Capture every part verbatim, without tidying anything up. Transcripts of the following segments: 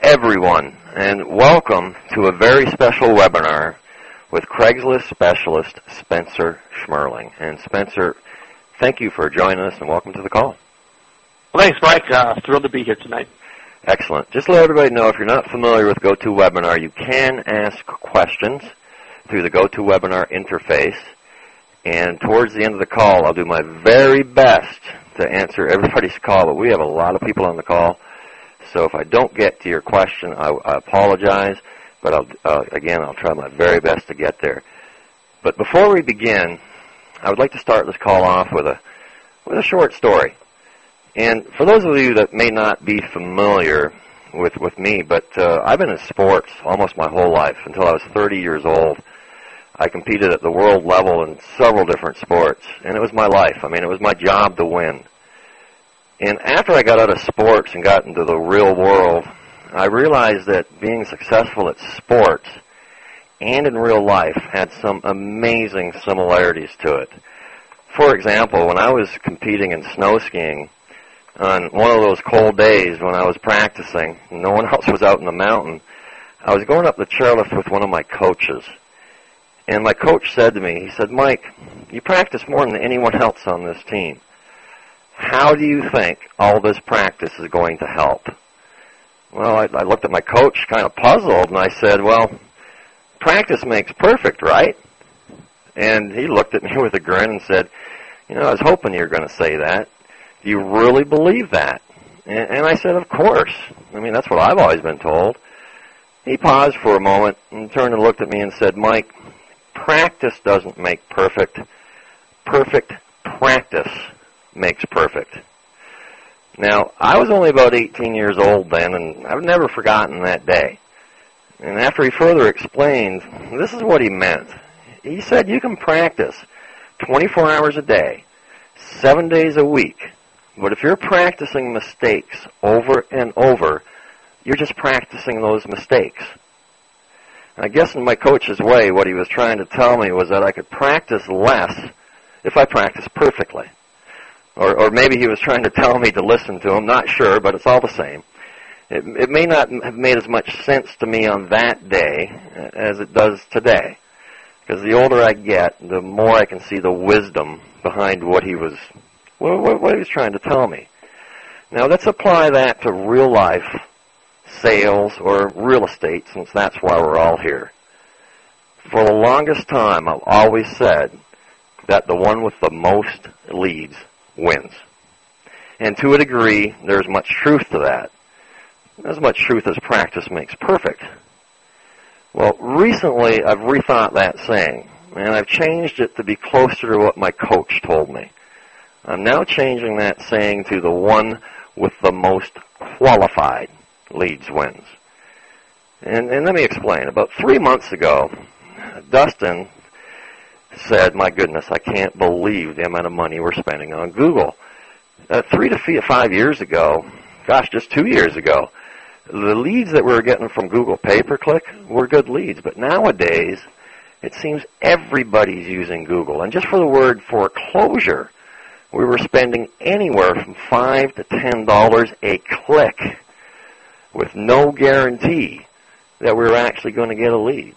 everyone, and welcome to a very special webinar with Craigslist specialist Spencer Schmerling. And Spencer, thank you for joining us, and welcome to the call. Well, thanks, Mike. Uh, thrilled to be here tonight. Excellent. Just to let everybody know, if you're not familiar with GoToWebinar, you can ask questions through the GoToWebinar interface. And towards the end of the call, I'll do my very best to answer everybody's call. But we have a lot of people on the call. So if I don't get to your question, I, I apologize, but I'll, uh, again, I'll try my very best to get there. But before we begin, I would like to start this call off with a with a short story. And for those of you that may not be familiar with, with me, but uh, I've been in sports almost my whole life. Until I was thirty years old, I competed at the world level in several different sports, and it was my life. I mean, it was my job to win. And after I got out of sports and got into the real world, I realized that being successful at sports and in real life had some amazing similarities to it. For example, when I was competing in snow skiing, on one of those cold days when I was practicing, and no one else was out in the mountain, I was going up the chairlift with one of my coaches. And my coach said to me, he said, "Mike, you practice more than anyone else on this team. How do you think all this practice is going to help?" Well, I, I looked at my coach kind of puzzled, and I said, "Well, practice makes perfect, right?" And he looked at me with a grin and said, "You know, I was hoping you were going to say that. Do you really believe that?" And, and I said, "Of course. I mean, that's what I've always been told." He paused for a moment and turned and looked at me and said, "Mike, practice doesn't make perfect. Perfect practice makes perfect." Now, I was only about eighteen years old then, and I've never forgotten that day. And after he further explained, this is what he meant. He said, you can practice twenty-four hours a day, seven days a week, but if you're practicing mistakes over and over, you're just practicing those mistakes. And I guess in my coach's way, what he was trying to tell me was that I could practice less if I practiced perfectly. Or, or maybe he was trying to tell me to listen to him, not sure, but it's all the same. It, it may not have made as much sense to me on that day as it does today. Because the older I get, the more I can see the wisdom behind what he was, what, what he was trying to tell me. Now let's apply that to real life, sales, or real estate, since that's why we're all here. For the longest time, I've always said that the one with the most leads wins. And to a degree, there's much truth to that. As much truth as practice makes perfect. Well, recently I've rethought that saying, and I've changed it to be closer to what my coach told me. I'm now changing that saying to the one with the most qualified leads wins. And, and let me explain. About three months ago, Dustin said, "My goodness, I can't believe the amount of money we're spending on Google." Uh, three to five years ago, gosh, just two years ago, the leads that we were getting from Google pay-per-click were good leads. But nowadays, it seems everybody's using Google. And just for the word foreclosure, we were spending anywhere from five to ten dollars a click with no guarantee that we were actually going to get a lead.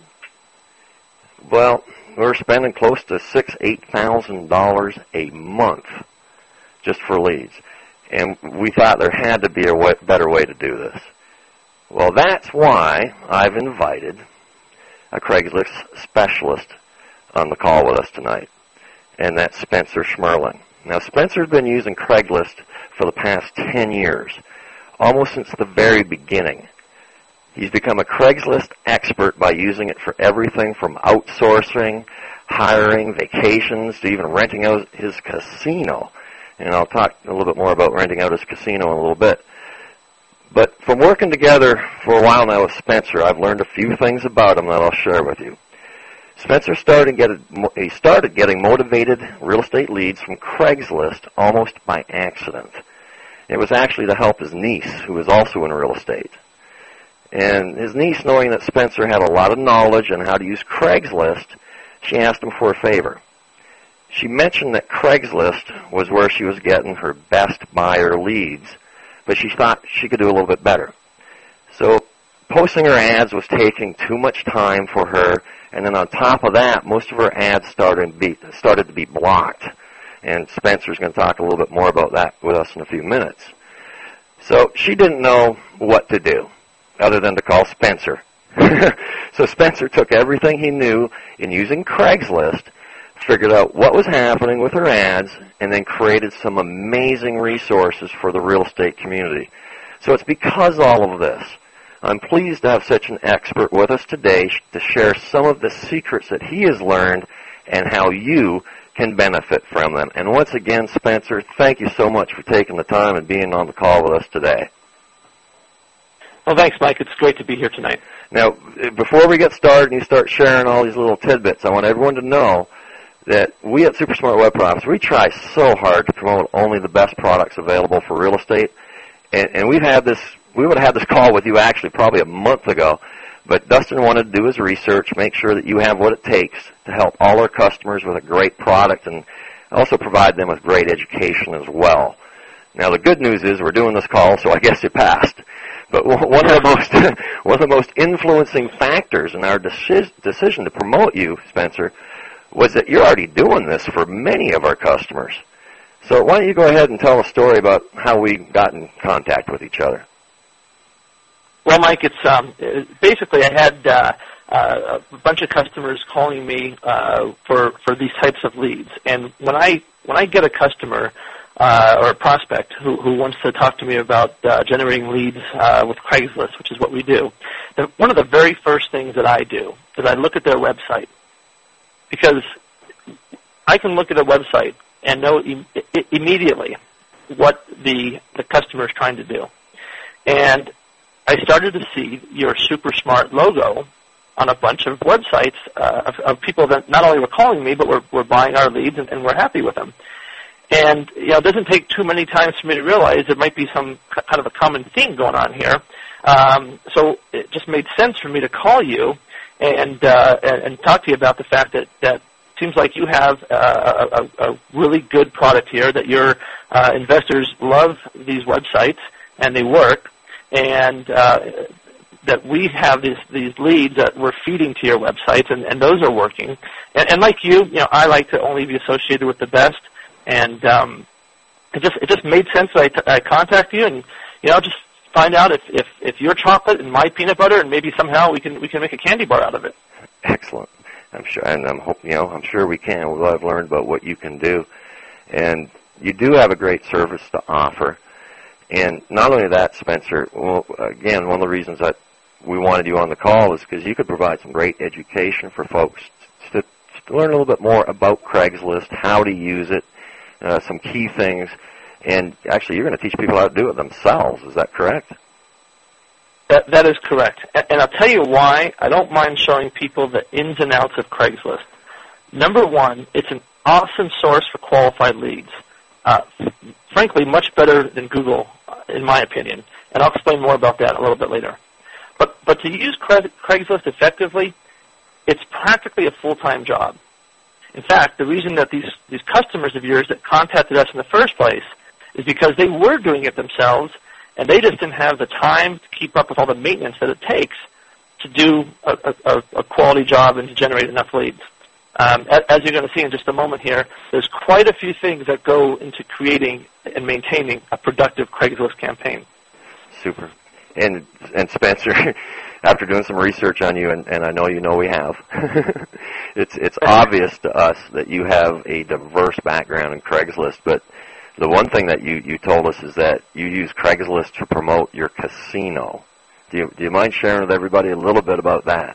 Well, we're spending close to six, eight thousand dollars a month just for leads, and we thought there had to be a way, better way to do this. Well, that's why I've invited a Craigslist specialist on the call with us tonight, and that's Spencer Schmerling. Now, Spencer's been using Craigslist for the past ten years, almost since the very beginning. He's become a Craigslist expert by using it for everything from outsourcing, hiring, vacations, to even renting out his casino. And I'll talk a little bit more about renting out his casino in a little bit. But from working together for a while now with Spencer, I've learned a few things about him that I'll share with you. Spencer started, get, he started getting motivated real estate leads from Craigslist almost by accident. It was actually to help his niece, who was also in real estate. And his niece, knowing that Spencer had a lot of knowledge on how to use Craigslist, she asked him for a favor. She mentioned that Craigslist was where she was getting her best buyer leads, but she thought she could do a little bit better. So posting her ads was taking too much time for her, and then on top of that, most of her ads started to be, started to be blocked. And Spencer's going to talk a little bit more about that with us in a few minutes. So she didn't know what to do other than to call Spencer. So Spencer took everything he knew in using Craigslist, figured out what was happening with her ads, and then created some amazing resources for the real estate community. So it's because of all of this, I'm pleased to have such an expert with us today to share some of the secrets that he has learned and how you can benefit from them. And once again, Spencer, thank you so much for taking the time and being on the call with us today. Well, thanks, Mike. It's great to be here tonight. Now, before we get started and you start sharing all these little tidbits, I want everyone to know that we at Super Smart Web Profits, we try so hard to promote only the best products available for real estate. And, and we've had this, we would have had this call with you actually probably a month ago, but Dustin wanted to do his research, make sure that you have what it takes to help all our customers with a great product and also provide them with great education as well. Now, the good news is we're doing this call, so I guess you passed. But one of the most one of the most influencing factors in our deci- decision to promote you, Spencer, was that you're already doing this for many of our customers. So why don't you go ahead and tell a story about how we got in contact with each other? Well, Mike, it's um, basically I had uh, uh, a bunch of customers calling me uh, for for these types of leads, and when I when I get a customer uh, or a prospect who, who wants to talk to me about uh, generating leads uh, with Craigslist, which is what we do, the, one of the very first things that I do is I look at their website, because I can look at a website and know im- immediately what the the customer is trying to do, and I started to see your Super Smart logo on a bunch of websites uh, of, of people that not only were calling me, but were, were buying our leads, and, and we're happy with them. And you know, it doesn't take too many times for me to realize there might be some kind of a common theme going on here. Um, so it just made sense for me to call you and uh, and, and talk to you about the fact that that seems like you have uh, a, a really good product here, that your uh, investors love these websites and they work. And uh, that we have these these leads that we're feeding to your websites, and, and those are working. And, and like you, you know, I like to only be associated with the best. And um, it just it just made sense that I, t- I contact you, and you know, just find out if, if, if your chocolate and my peanut butter, and maybe somehow we can we can make a candy bar out of it. Excellent. I'm sure, and I'm hope you know I'm sure we can. We'll have learned about what you can do, and you do have a great service to offer. And not only that, Spencer, well, again, one of the reasons that we wanted you on the call is because you could provide some great education for folks to, to learn a little bit more about Craigslist, how to use it, uh, some key things. And actually, you're going to teach people how to do it themselves. Is that correct? That, that is correct. And, and I'll tell you why I don't mind showing people the ins and outs of Craigslist. Number one, it's an awesome source for qualified leads. Uh, frankly, much better than Google, in my opinion, and I'll explain more about that a little bit later. But but to use Craigslist effectively, it's practically a full-time job. In fact, the reason that these, these customers of yours that contacted us in the first place is because they were doing it themselves, and they just didn't have the time to keep up with all the maintenance that it takes to do a, a, a quality job and to generate enough leads. Um, as you're going to see in just a moment here, there's quite a few things that go into creating and maintaining a productive Craigslist campaign. Super. And and Spencer, after doing some research on you, and, and I know you know we have, it's it's obvious to us that you have a diverse background in Craigslist. But the one thing that you, you told us is that you use Craigslist to promote your casino. Do you do you mind sharing with everybody a little bit about that?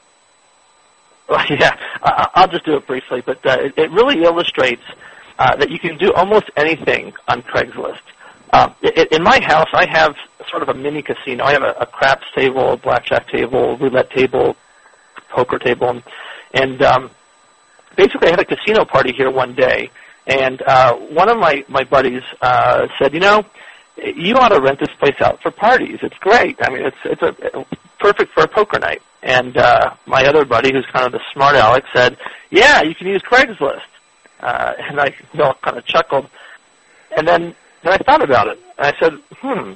Well, yeah, I'll just do it briefly, but uh, it, it really illustrates uh, that you can do almost anything on Craigslist. Uh, it, in my house, I have sort of a mini casino. I have a, a craps table, a blackjack table, roulette table, poker table, and, and um, basically I had a casino party here one day, and uh, one of my, my buddies uh, said, you know, you ought to rent this place out for parties. It's great. I mean, it's it's a perfect for a poker night. And uh, my other buddy, who's kind of the smart aleck, said, yeah, you can use Craigslist. Uh, and I you know, kind of chuckled. And then, then I thought about it. And I said, hmm,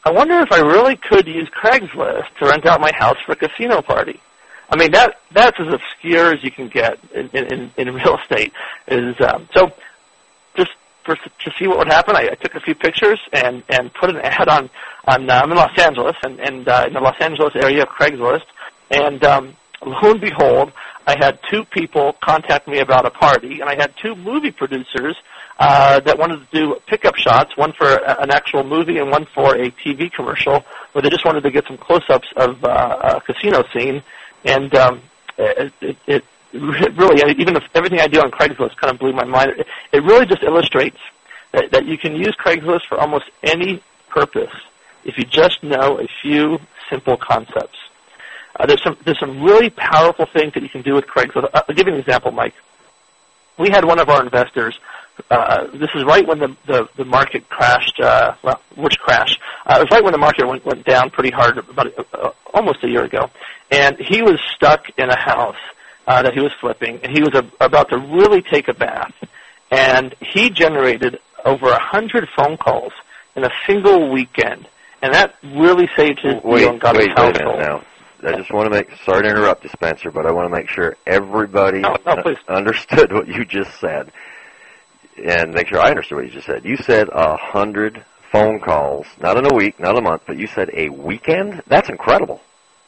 I wonder if I really could use Craigslist to rent out my house for a casino party. I mean, that that's as obscure as you can get in, in, in real estate. Is um, so just for, to see what would happen, I, I took a few pictures and, and put an ad on, on uh, I'm in Los Angeles, and, and uh, in the Los Angeles area of Craigslist, and um, lo and behold, I had two people contact me about a party, and I had two movie producers uh, that wanted to do pickup shots, one for a, an actual movie and one for a T V commercial, where they just wanted to get some close-ups of uh, a casino scene. And um, it, it, it really, even if everything I do on Craigslist kind of blew my mind, it, it really just illustrates that, that you can use Craigslist for almost any purpose if you just know a few simple concepts. Uh, there's some there's some really powerful things that you can do with Craigslist. I'll give you an example, Mike. We had one of our investors. Uh, this is right when the the, the market crashed. Uh, well, which crash? Uh, it was right when the market went went down pretty hard, about uh, almost a year ago. And he was stuck in a house uh, that he was flipping, and he was a, about to really take a bath. And he generated over a hundred phone calls in a single weekend, and that really saved his wait, deal and got wait, his household. Wait a minute now. I just want to make, sorry to interrupt you, Spencer, but I want to make sure everybody no, no, please. understood what you just said, and make sure I understood what you just said. You said a hundred phone calls, not in a week, not a month, but you said a weekend? That's incredible.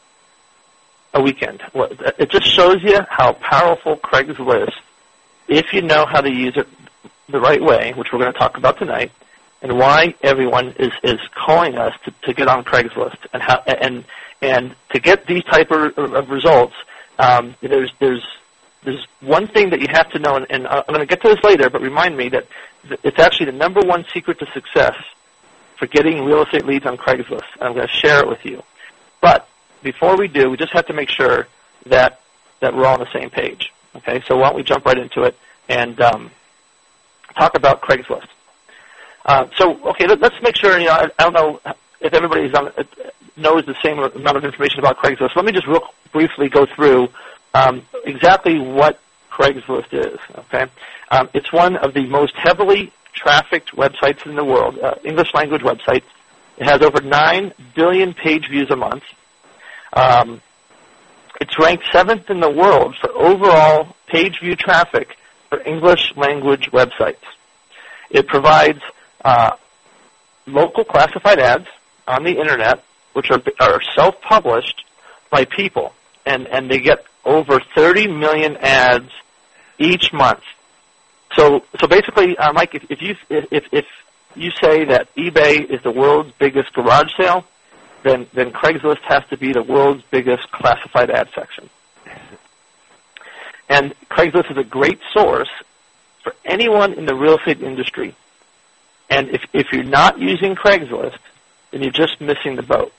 A weekend. Well, it just shows you how powerful Craigslist, if you know how to use it the right way, which we're going to talk about tonight, and why everyone is, is calling us to, to get on Craigslist, and how and and to get these type of, of results. Um, there's there's there's one thing that you have to know, and, and I'm going to get to this later, but remind me that it's actually the number one secret to success for getting real estate leads on Craigslist. I'm going to share it with you. But before we do, we just have to make sure that that we're all on the same page. Okay, so why don't we jump right into it and um, talk about Craigslist. Uh, so, okay, let, let's make sure, you know, I, I don't know if everybody on, uh, knows the same amount of information about Craigslist. Let me just real briefly go through um, exactly what Craigslist is, okay? Um, it's one of the most heavily trafficked websites in the world, uh, English language websites. It has over nine billion page views a month. Um, it's ranked seventh in the world for overall page view traffic for English language websites. It provides uh, local classified ads on the internet, which are, are self-published by people, and, and they get over thirty million ads each month. So, so basically, uh, Mike, if, if you if, if you say that eBay is the world's biggest garage sale, then then Craigslist has to be the world's biggest classified ad section. And Craigslist is a great source for anyone in the real estate industry. And if if you're not using Craigslist, then you're just missing the boat.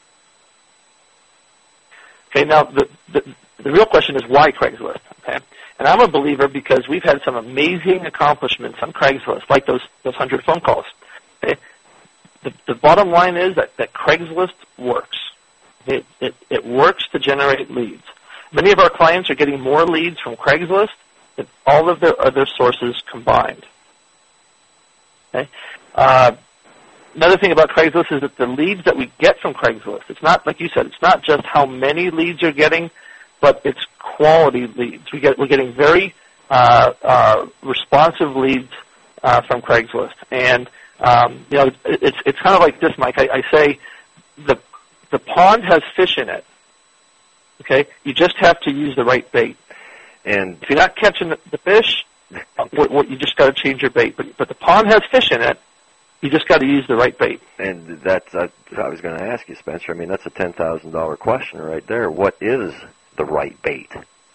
Okay, now the the, the real question is why Craigslist? Okay, and I'm a believer because we've had some amazing accomplishments on Craigslist, like those those hundred phone calls. Okay, the the bottom line is that, that Craigslist works. It, it it works to generate leads. Many of our clients are getting more leads from Craigslist than all of their other sources combined. Okay. Uh, another thing about Craigslist is that the leads that we get from Craigslist, it's not, like you said, it's not just how many leads you're getting, but it's quality leads. We get, we're getting very uh, uh, responsive leads uh, from Craigslist. And, um, you know, it's it's kind of like this, Mike. I, I say the the pond has fish in it. Okay? You just have to use the right bait. And if you're not catching the, the fish, what, what, you just got to change your bait. But, but the pond has fish in it. You just got to use the right bait. And that's, uh, I was going to ask you, Spencer. I mean, that's a ten thousand dollars question right there. What is the right bait?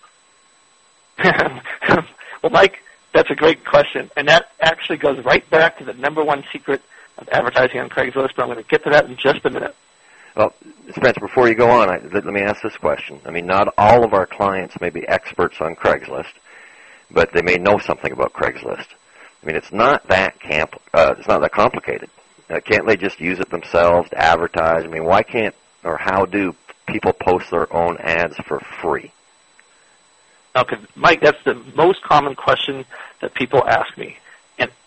Well, Mike, that's a great question. And that actually goes right back to the number one secret of advertising on Craigslist, but I'm going to get to that in just a minute. Well, Spencer, before you go on, I, let, let me ask this question. I mean, not all of our clients may be experts on Craigslist, but they may know something about Craigslist. I mean, it's not that camp. Uh, it's not that complicated. Uh, can't they just use it themselves to advertise? I mean, why can't or how do people post their own ads for free? Okay, Mike, that's the most common question that people ask me. And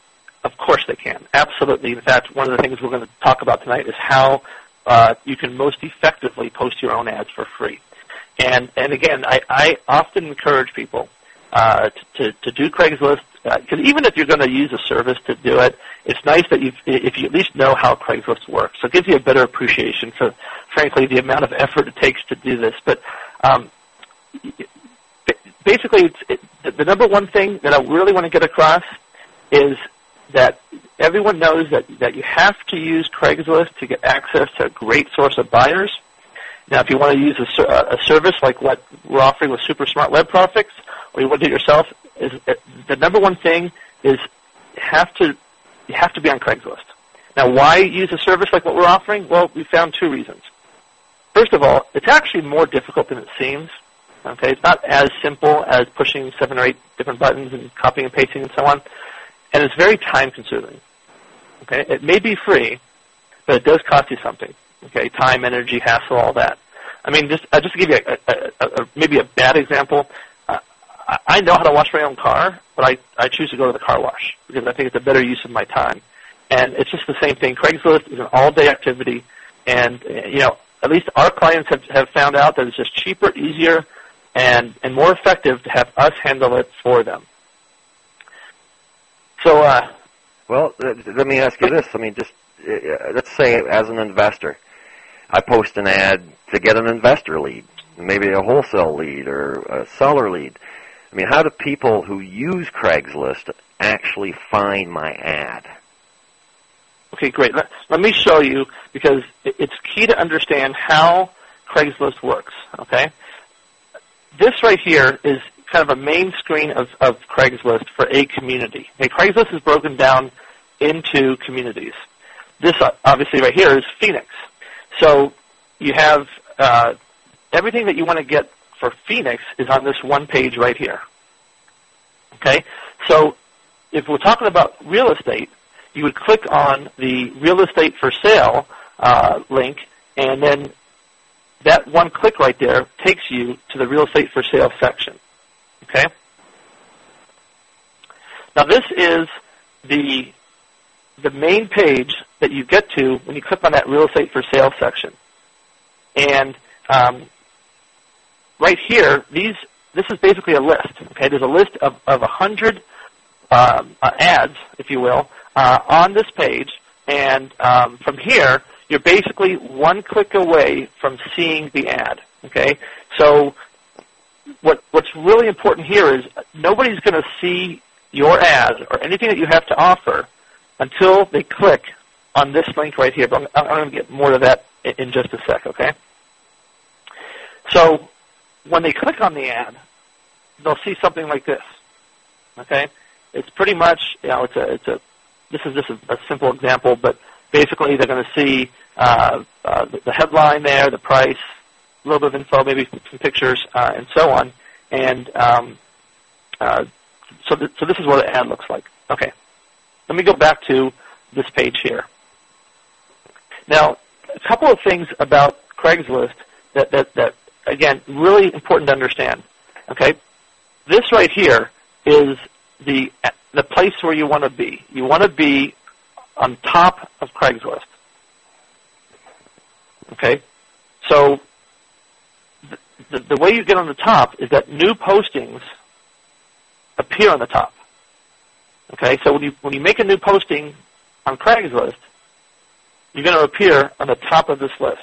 Of course they can. Absolutely. In fact, one of the things we're going to talk about tonight is how uh, you can most effectively post your own ads for free. And and again, I, I often encourage people uh, to, to do Craigslist, because uh, even if you're going to use a service to do it, it's nice that you if you at least know how Craigslist works. So it gives you a better appreciation for, frankly, the amount of effort it takes to do this. But um, basically, it's, it, the number one thing that I really want to get across is that everyone knows that, that you have to use Craigslist to get access to a great source of buyers. Now, if you want to use a, a service like what we're offering with Super Smart Web Traffic, or you want to do it yourself, is the number one thing is you have to you have to be on Craigslist. Now, why use a service like what we're offering? Well, we found two reasons. First of all, it's actually more difficult than it seems. Okay, it's not as simple as pushing seven or eight different buttons and copying and pasting and so on, and it's very time-consuming. Okay, it may be free, but it does cost you something. Okay, time, energy, hassle, all that. I mean, just uh, just to give you a, a, a, a, maybe a bad example, uh, I know how to wash my own car, but I, I choose to go to the car wash because I think it's a better use of my time. And it's just the same thing. Craigslist is an all-day activity, and uh, you know, at least our clients have, have found out that it's just cheaper, easier, and, and more effective to have us handle it for them. So, uh, well, let me ask you this. I mean, just uh, let's say as an investor, I post an ad to get an investor lead, maybe a wholesale lead or a seller lead. I mean, how do people who use Craigslist actually find my ad? Okay, great. Let, let me show you, because it's key to understand how Craigslist works, okay? This right here is kind of a main screen of, of Craigslist for a community. Okay, Craigslist is broken down into communities. This, obviously, right here is Phoenix. So you have uh, everything that you want to get for Phoenix is on this one page right here. Okay? So if we're talking about real estate, you would click on the real estate for sale uh, link, and then that one click right there takes you to the real estate for sale section. Okay? Now this is the the main page that you get to when you click on that real estate for sale section. And um, right here, these this is basically a list. Okay, there's a list of of a hundred um, uh, ads, if you will, uh, on this page, and um, from here, you're basically one click away from seeing the ad. Okay, so what what's really important here is nobody's going to see your ad or anything that you have to offer until they click on this link right here. But I'm, I'm going to get more to that in, in just a sec, okay? So when they click on the ad, they'll see something like this, okay? It's pretty much, you know, it's a, it's a, this is just a, a simple example, but basically they're going to see uh, uh, the, the headline there, the price, a little bit of info, maybe some pictures, uh, and so on. And um, uh, so, th- so this is what an ad looks like. Okay. Let me go back to this page here. Now, a couple of things about Craigslist that, that, that, again, really important to understand. Okay, this right here is the the place where you want to be. You want to be on top of Craigslist. Okay, so the, the, the way you get on the top is that new postings appear on the top. Okay, so when you when you make a new posting on Craigslist, you're going to appear on the top of this list.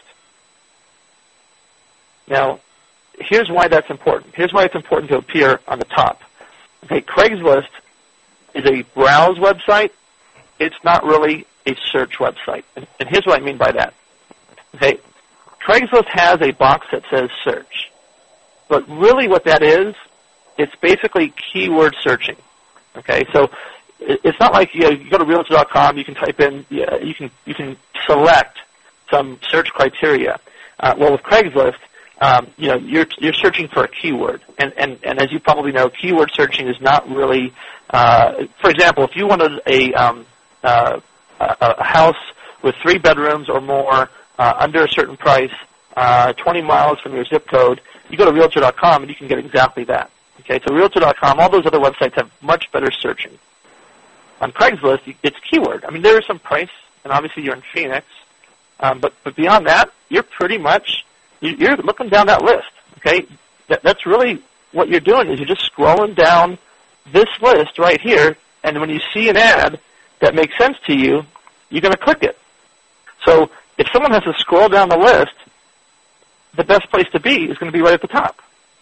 Now, here's why that's important. Here's why it's important to appear on the top. Okay, Craigslist is a browse website. It's not really a search website. And, and here's what I mean by that. Okay, Craigslist has a box that says search. But really what that is, it's basically keyword searching. Okay, so it's not like, you know, you go to realtor dot com, you can type in, you can you can select some search criteria. Uh, well, with Craigslist, um, you know, you're you're searching for a keyword, and and and as you probably know, keyword searching is not really. Uh, for example, if you wanted a um, uh, a, a house with three bedrooms or more uh, under a certain price, uh, twenty miles from your zip code, you go to realtor dot com and you can get exactly that. Okay, so realtor dot com, all those other websites have much better searching. on Craigslist, it's keyword. I mean, there is some price, and obviously you're in Phoenix, um, but, but beyond that, you're pretty much, you're looking down that list, okay? That, that's really what you're doing is you're just scrolling down this list right here, and when you see an ad that makes sense to you, you're going to click it. So if someone has to scroll down the list, the best place to be is going to be right at the top.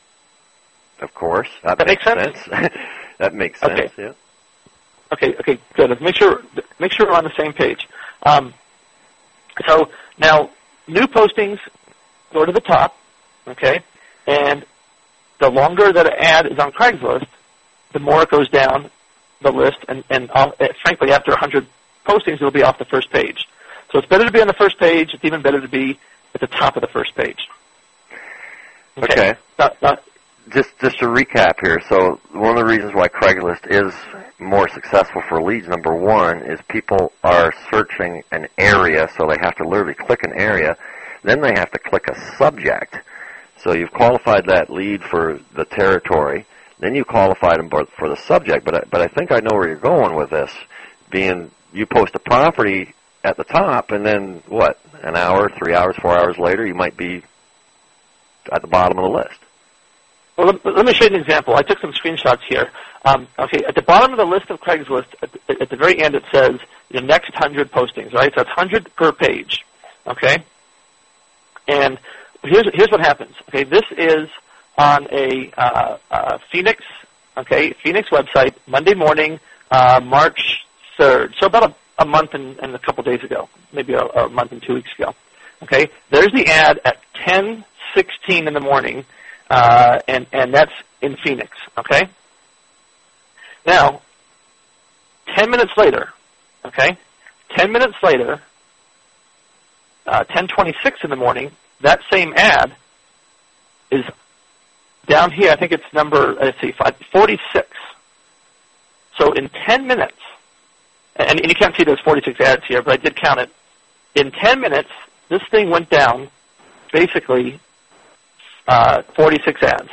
Of course. That, that makes, makes sense. sense. That makes sense, okay. yeah. Okay, okay, good. Let's make sure, make sure we're on the same page. Um, so now, new postings go to the top, okay, and the longer that an ad is on Craigslist, the more it goes down the list, and, and uh, frankly, after one hundred postings, it'll be off the first page. So it's better to be on the first page. It's even better to be at the top of the first page. Okay. okay. Not, not, just just to recap here, so one of the reasons why Craigslist is more successful for leads, number one, is people are searching an area, so they have to literally click an area. Then they have to click a subject. So you've qualified that lead for the territory. Then you qualified them for the subject. But I, but I think I know where you're going with this, being you post a property at the top, and then what, an hour, three hours, four hours later, you might be at the bottom of the list. Well, let, let me show you an example. I took some screenshots here. Um, okay, at the bottom of the list of Craigslist, at the, at the very end, it says the next one hundred postings, right? So that's one hundred per page, okay? And here's here's what happens. Okay, this is on a uh, uh, Phoenix, okay, Phoenix website, Monday morning, uh, March third. So about a, a month and, and a couple days ago, maybe a, a month and two weeks ago. Okay, there's the ad at ten sixteen in the morning, uh, and and that's in Phoenix. Okay. Now, ten minutes later, okay, ten minutes later, uh, ten twenty-six in the morning, that same ad is down here. I think it's number, let's see, forty-six. So in ten minutes, and, and you can't see those forty-six ads here, but I did count it. In ten minutes, this thing went down basically uh, forty-six ads.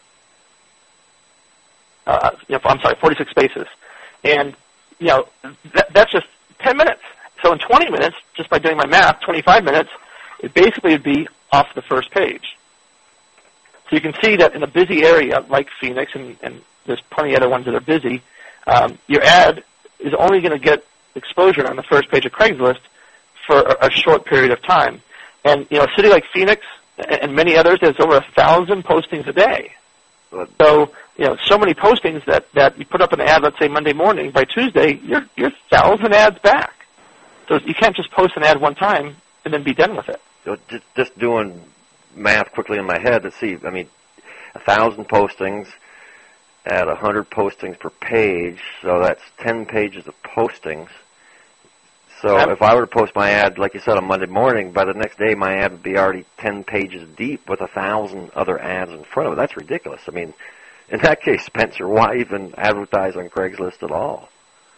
Uh, you know, I'm sorry, forty-six spaces. And, you know, that, that's just ten minutes. So in twenty minutes, just by doing my math, twenty-five minutes, it basically would be off the first page. So you can see that in a busy area like Phoenix, and, and there's plenty of other ones that are busy, um, your ad is only going to get exposure on the first page of Craigslist for a, a short period of time. And, you know, a city like Phoenix and many others, there's over a thousand postings a day. So, you know, so many postings that, that you put up an ad, let's say Monday morning, by Tuesday, you're you're thousand ads back. So you can't just post an ad one time and then be done with it. So just, just doing math quickly in my head, let's see, I mean, a thousand postings at a hundred postings per page, so that's ten pages of postings. So um, if I were to post my ad, like you said, on Monday morning, by the next day my ad would be already ten pages deep with a thousand other ads in front of it. That's ridiculous. I mean, in that case, Spencer, why even advertise on Craigslist at all?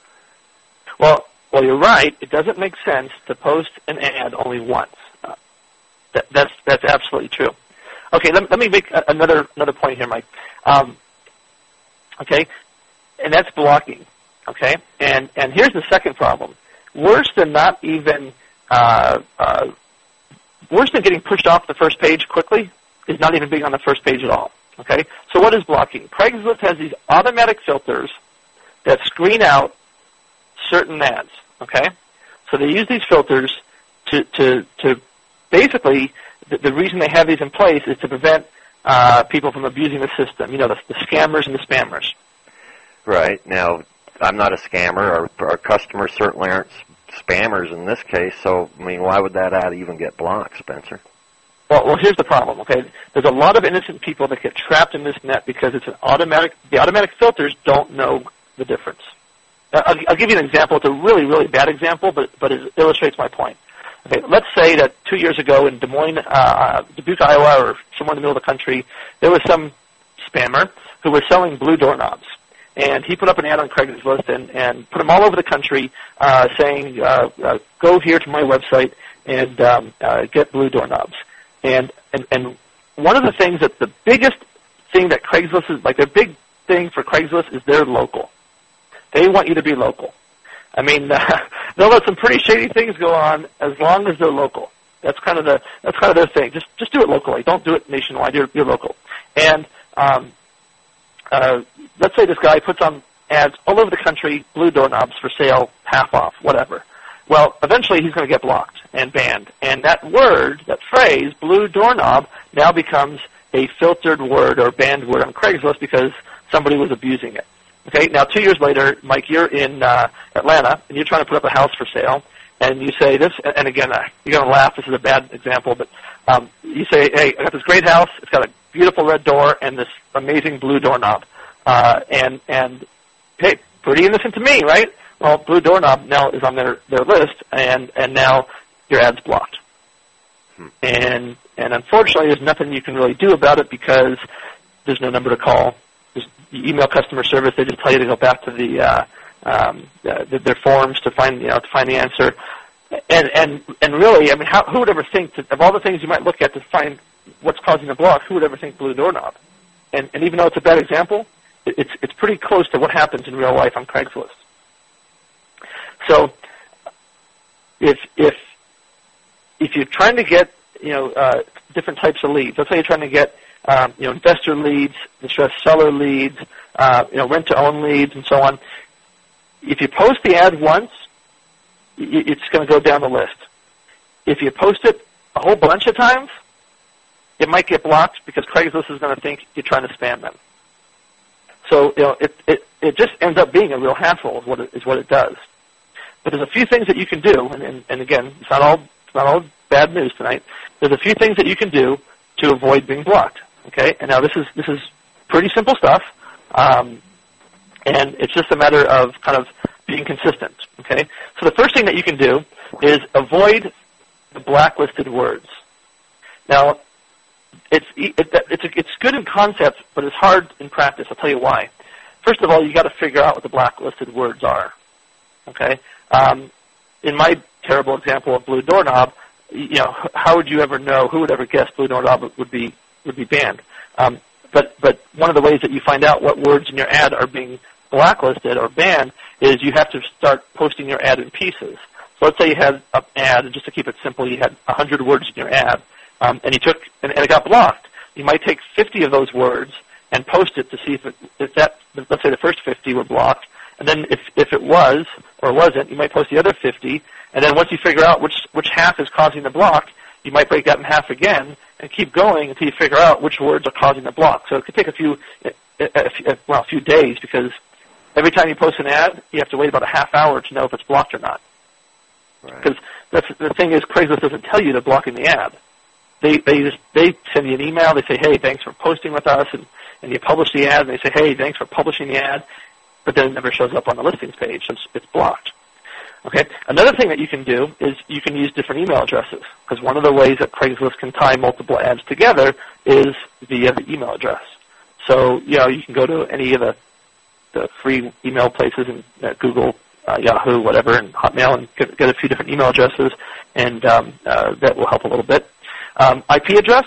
Well, well, you're right. It doesn't make sense to post an ad only once. Uh, that, that's that's absolutely true. Okay, let, let me make a, another another point here, Mike. Um, okay, and that's blocking. Okay, and and here's the second problem. Worse than not even, uh, uh, worse than getting pushed off the first page quickly is not even being on the first page at all. Okay, so what is blocking? Craigslist has these automatic filters that screen out certain ads. Okay, so they use these filters to to to basically the, the reason they have these in place is to prevent uh, people from abusing the system. You know, the, the scammers and the spammers. Right. Now, I'm not a scammer. Our, our customers certainly aren't spammers in this case. So, I mean, why would that ad even get blocked, Spencer? Well, well, here's the problem. Okay, there's a lot of innocent people that get trapped in this net because it's an automatic. The automatic filters don't know the difference. Now, I'll, I'll give you an example. It's a really, really bad example, but but it illustrates my point. Okay, let's say that two years ago in Des Moines, uh, Dubuque, Iowa, or somewhere in the middle of the country, there was some spammer who was selling blue doorknobs. And he put up an ad on Craigslist and, and put them all over the country uh, saying, uh, uh, go here to my website and um, uh, get blue doorknobs. And, and and one of the things that the biggest thing that Craigslist is, like their big thing for Craigslist is they're local. They want you to be local. I mean, uh, they'll let some pretty shady things go on as long as they're local. That's kind of the that's kind of their thing. Just just do it locally. Don't do it nationwide. You're, you're local. And um, uh, let's say this guy puts on ads all over the country, blue doorknobs for sale, half off, whatever. Well, eventually he's going to get blocked and banned. And that word, that phrase, blue doorknob, now becomes a filtered word or banned word on Craigslist because somebody was abusing it. Okay, now two years later, Mike, you're in uh, Atlanta, and you're trying to put up a house for sale, and you say this, and again, uh, you're going to laugh, this is a bad example, but um, you say, hey, I got this great house, it's got a beautiful red door and this amazing blue doorknob. Uh, and, and, hey, pretty innocent to me, right? Well, blue doorknob now is on their, their list, and, and now your ad's blocked. Hmm. And and unfortunately, there's nothing you can really do about it because there's no number to call. There's you email customer service; they just tell you to go back to the, uh, um, the their forms to find you know to find the answer. And and and really, I mean, how, who would ever think that of all the things you might look at to find what's causing the block? Who would ever think blue doorknob? And and even though it's a bad example, it, it's it's pretty close to what happens in real life on Craigslist. So if if if you're trying to get you know uh, different types of leads, let's say you're trying to get um, you know investor leads, distressed seller leads, uh, you know rent to own leads, and so on. If you post the ad once, it's going to go down the list. If you post it a whole bunch of times, it might get blocked because Craigslist is going to think you're trying to spam them. So you know it it it just ends up being a real hassle is what it, is what it does. But there's a few things that you can do, and, and, and again, it's not all it's not all bad news tonight. There's a few things that you can do to avoid being blocked. Okay, and now this is this is pretty simple stuff, um, and it's just a matter of kind of being consistent. Okay, so the first thing that you can do is avoid the blacklisted words. Now, it's it, it's it's good in concept, but it's hard in practice. I'll tell you why. First of all, you got to figure out what the blacklisted words are. Okay. Um, in my terrible example of blue doorknob, you know, how would you ever know? Who would ever guess blue doorknob would be would be banned? Um, but but one of the ways that you find out what words in your ad are being blacklisted or banned is you have to start posting your ad in pieces. So let's say you had an ad, and just to keep it simple, you had one hundred words in your ad, um, and you took and, and it got blocked. You might take fifty of those words and post it to see if it, if that let's say the first fifty were blocked. And then if, if it was or wasn't, you might post the other fifty. And then once you figure out which, which half is causing the block, you might break that in half again and keep going until you figure out which words are causing the block. So it could take a few, a, a, well, a few days because every time you post an ad, you have to wait about a half hour to know if it's blocked or not. Because right. the thing is, Craigslist doesn't tell you they're blocking the ad. They they just they send you an email. They say, hey, thanks for posting with us, and, and you publish the ad. And they say, hey, thanks for publishing the ad. But then it never shows up on the listings page, so it's, it's blocked. Okay. Another thing that you can do is you can use different email addresses, because one of the ways that Craigslist can tie multiple ads together is via the email address. So, you know, you can go to any of the, the free email places in uh, Google, uh, Yahoo, whatever, and Hotmail, and get, get a few different email addresses, and um, uh, that will help a little bit. Um, I P address,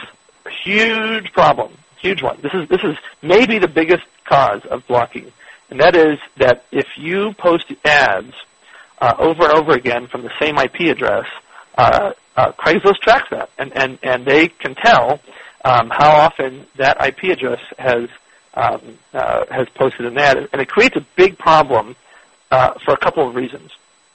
huge problem, huge one. This is this is maybe the biggest cause of blocking. And that is that if you post ads uh, over and over again from the same I P address, uh, uh, Craigslist tracks that, and, and, and they can tell um, how often that I P address has um, uh, has posted an ad, and it creates a big problem uh, for a couple of reasons.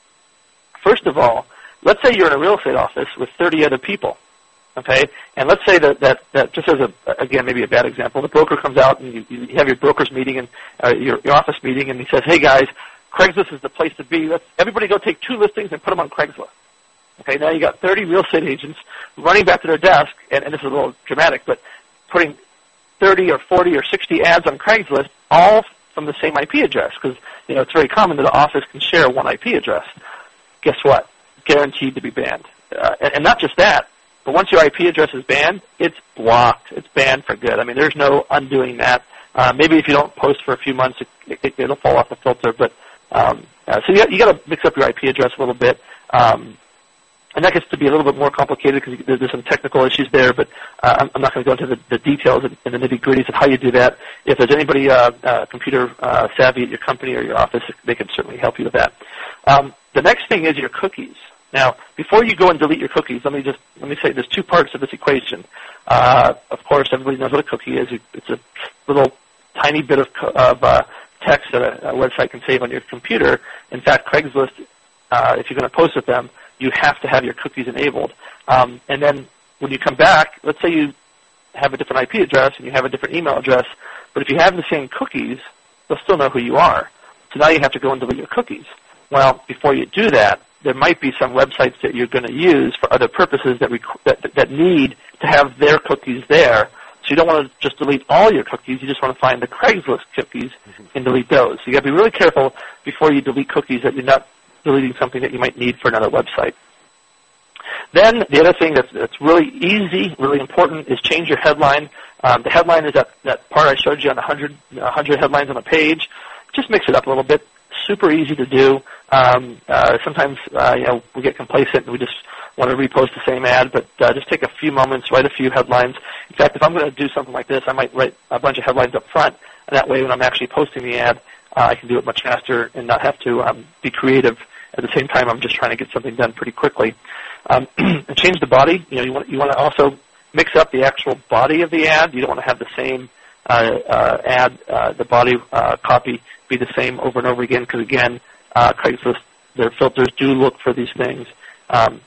First of all, let's say you're in a real estate office with thirty other people. Okay, and let's say that, that, that just as a, again, maybe a bad example, the broker comes out and you, you have your broker's meeting and uh, your, your office meeting, and he says, hey guys, Craigslist is the place to be. Let's everybody go take two listings and put them on Craigslist. Okay, now you got thirty real estate agents running back to their desk, and, and this is a little dramatic, but putting thirty or forty or sixty ads on Craigslist, all from the same I P address, because you know it's very common that the office can share one I P address. Guess what? Guaranteed to be banned, uh, and, and not just that. But once your I P address is banned, it's blocked. It's banned for good. I mean, there's no undoing that. Uh, maybe if you don't post for a few months, it, it, it'll fall off the filter. But um, uh, so you got, you got to mix up your I P address a little bit. Um, And that gets to be a little bit more complicated because there's some technical issues there, but uh, I'm not going to go into the, the details and, and the nitty-gritties of how you do that. If there's anybody uh, uh, computer uh, savvy at your company or your office, they can certainly help you with that. Um, the next thing is your cookies. Now, before you go and delete your cookies, let me just let me say there's two parts of this equation. Uh, of course, everybody knows what a cookie is. It's a little tiny bit of, of uh, text that a, a website can save on your computer. In fact, Craigslist, uh, if you're going to post with them, you have to have your cookies enabled. Um, and then when you come back, let's say you have a different I P address and you have a different email address, but if you have the same cookies, they'll still know who you are. So now you have to go and delete your cookies. Well, before you do that, there might be some websites that you're going to use for other purposes that, rec- that, that need to have their cookies there. So you don't want to just delete all your cookies. You just want to find the Craigslist cookies and delete those. So you got to be really careful before you delete cookies that you're not deleting something that you might need for another website. Then the other thing that's, that's really easy, really important, is change your headline. Um, the headline is that, that part I showed you on one hundred, one hundred headlines on a page. Just mix it up a little bit. Super easy to do. Um, uh, sometimes uh, you know, we get complacent and we just want to repost the same ad, but uh, just take a few moments, write a few headlines. In fact, if I'm going to do something like this, I might write a bunch of headlines up front, and that way when I'm actually posting the ad, uh, I can do it much faster and not have to um, be creative. At the same time, I'm just trying to get something done pretty quickly. Um, and change the body. You know, you want you want to also mix up the actual body of the ad. You don't want to have the same uh, uh, ad, uh, the body uh, copy be the same over and over again, because again, uh, Craigslist, their filters do look for these things. Um,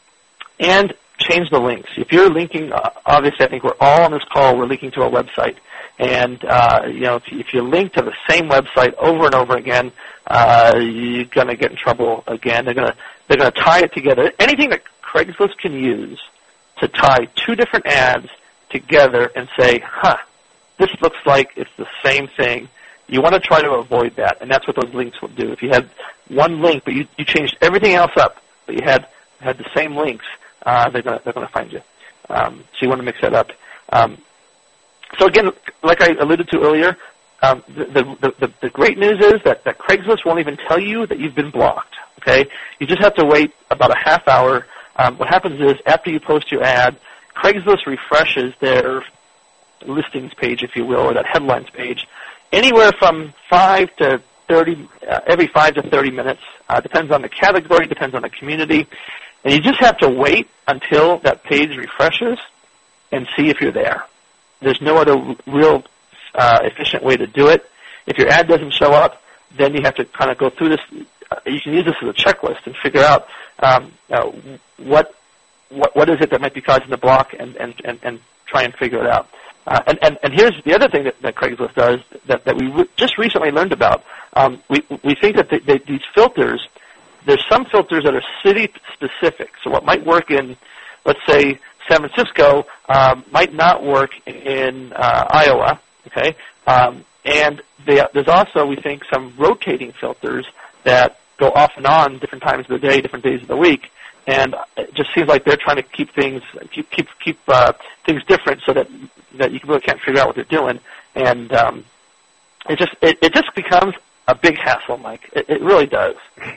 and change the links. If you're linking, uh, obviously, I think we're all on this call. We're linking to a website, and uh, you know, if you, if you link to the same website over and over again, uh, you're going to get in trouble again. They're going to they're going to tie it together. Anything that Craigslist can use to tie two different ads together and say, "Huh, this looks like it's the same thing." You want to try to avoid that, and that's what those links will do. If you had one link, but you, you changed everything else up, but you had had the same links, uh, they're going they're going to find you. Um, so you want to mix that up. Um, so again, like I alluded to earlier, um, the, the, the, the great news is that, that Craigslist won't even tell you that you've been blocked. Okay, you just have to wait about a half hour. Um, what happens is after you post your ad, Craigslist refreshes their listings page, if you will, or that headlines page, anywhere from five to thirty, uh, every five to thirty minutes. Uh, depends on the category, depends on the community. And you just have to wait until that page refreshes and see if you're there. There's no other real uh, efficient way to do it. If your ad doesn't show up, then you have to kind of go through this. Uh, you can use this as a checklist and figure out um, uh, what, what what is it that might be causing the block, and, and, and, and try and figure it out. Uh, and, and, and here's the other thing that, that Craigslist does that, that we re- just recently learned about. Um, we, we think that they, they, these filters, there's some filters that are city-specific. So what might work in, let's say, San Francisco um, might not work in uh, Iowa, okay? Um, and they, there's also, we think, some rotating filters that go off and on different times of the day, different days of the week. And it just seems like they're trying to keep things keep keep keep uh, things different so that that you really can't figure out what they're doing. And um, it just it, it just becomes a big hassle, Mike. It, it really does.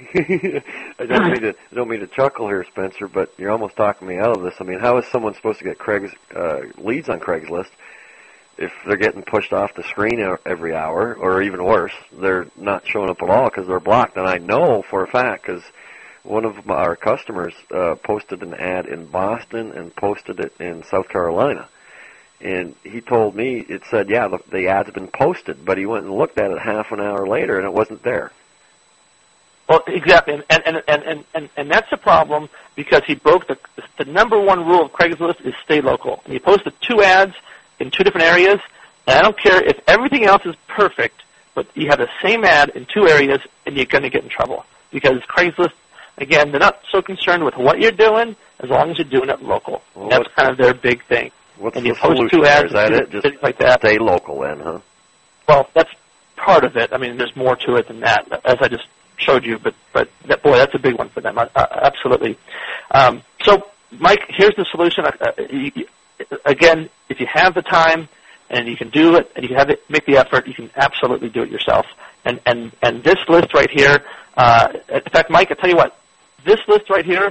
I don't mean to I don't mean to chuckle here, Spencer, but you're almost talking me out of this. I mean, how is someone supposed to get Craig's uh, leads on Craigslist if they're getting pushed off the screen every hour, or even worse, they're not showing up at all because they're blocked? And I know for a fact because one of our customers uh, posted an ad in Boston and posted it in South Carolina. And he told me, it said, yeah, the, the ad's been posted, but he went and looked at it half an hour later and it wasn't there. Well, exactly, and and, and, and, and, and that's a problem because he broke the, the number one rule of Craigslist is stay local. And he posted two ads in two different areas, and I don't care if everything else is perfect, but you have the same ad in two areas and you're going to get in trouble because Craigslist, again, they're not so concerned with what you're doing as long as you're doing it local. Well, that's kind of their big thing. What's and the you post solution? two ads Is that it? Just like that. Stay local then, huh? Well, that's part of it. I mean, there's more to it than that, as I just showed you. But, but that, boy, that's a big one for them. Uh, absolutely. Um, so, Mike, here's the solution. Uh, you, you, again, if you have the time and you can do it and you can have it, make the effort, you can absolutely do it yourself. And, and, and this list right here, uh, in fact, Mike, I'll tell you what, this list right here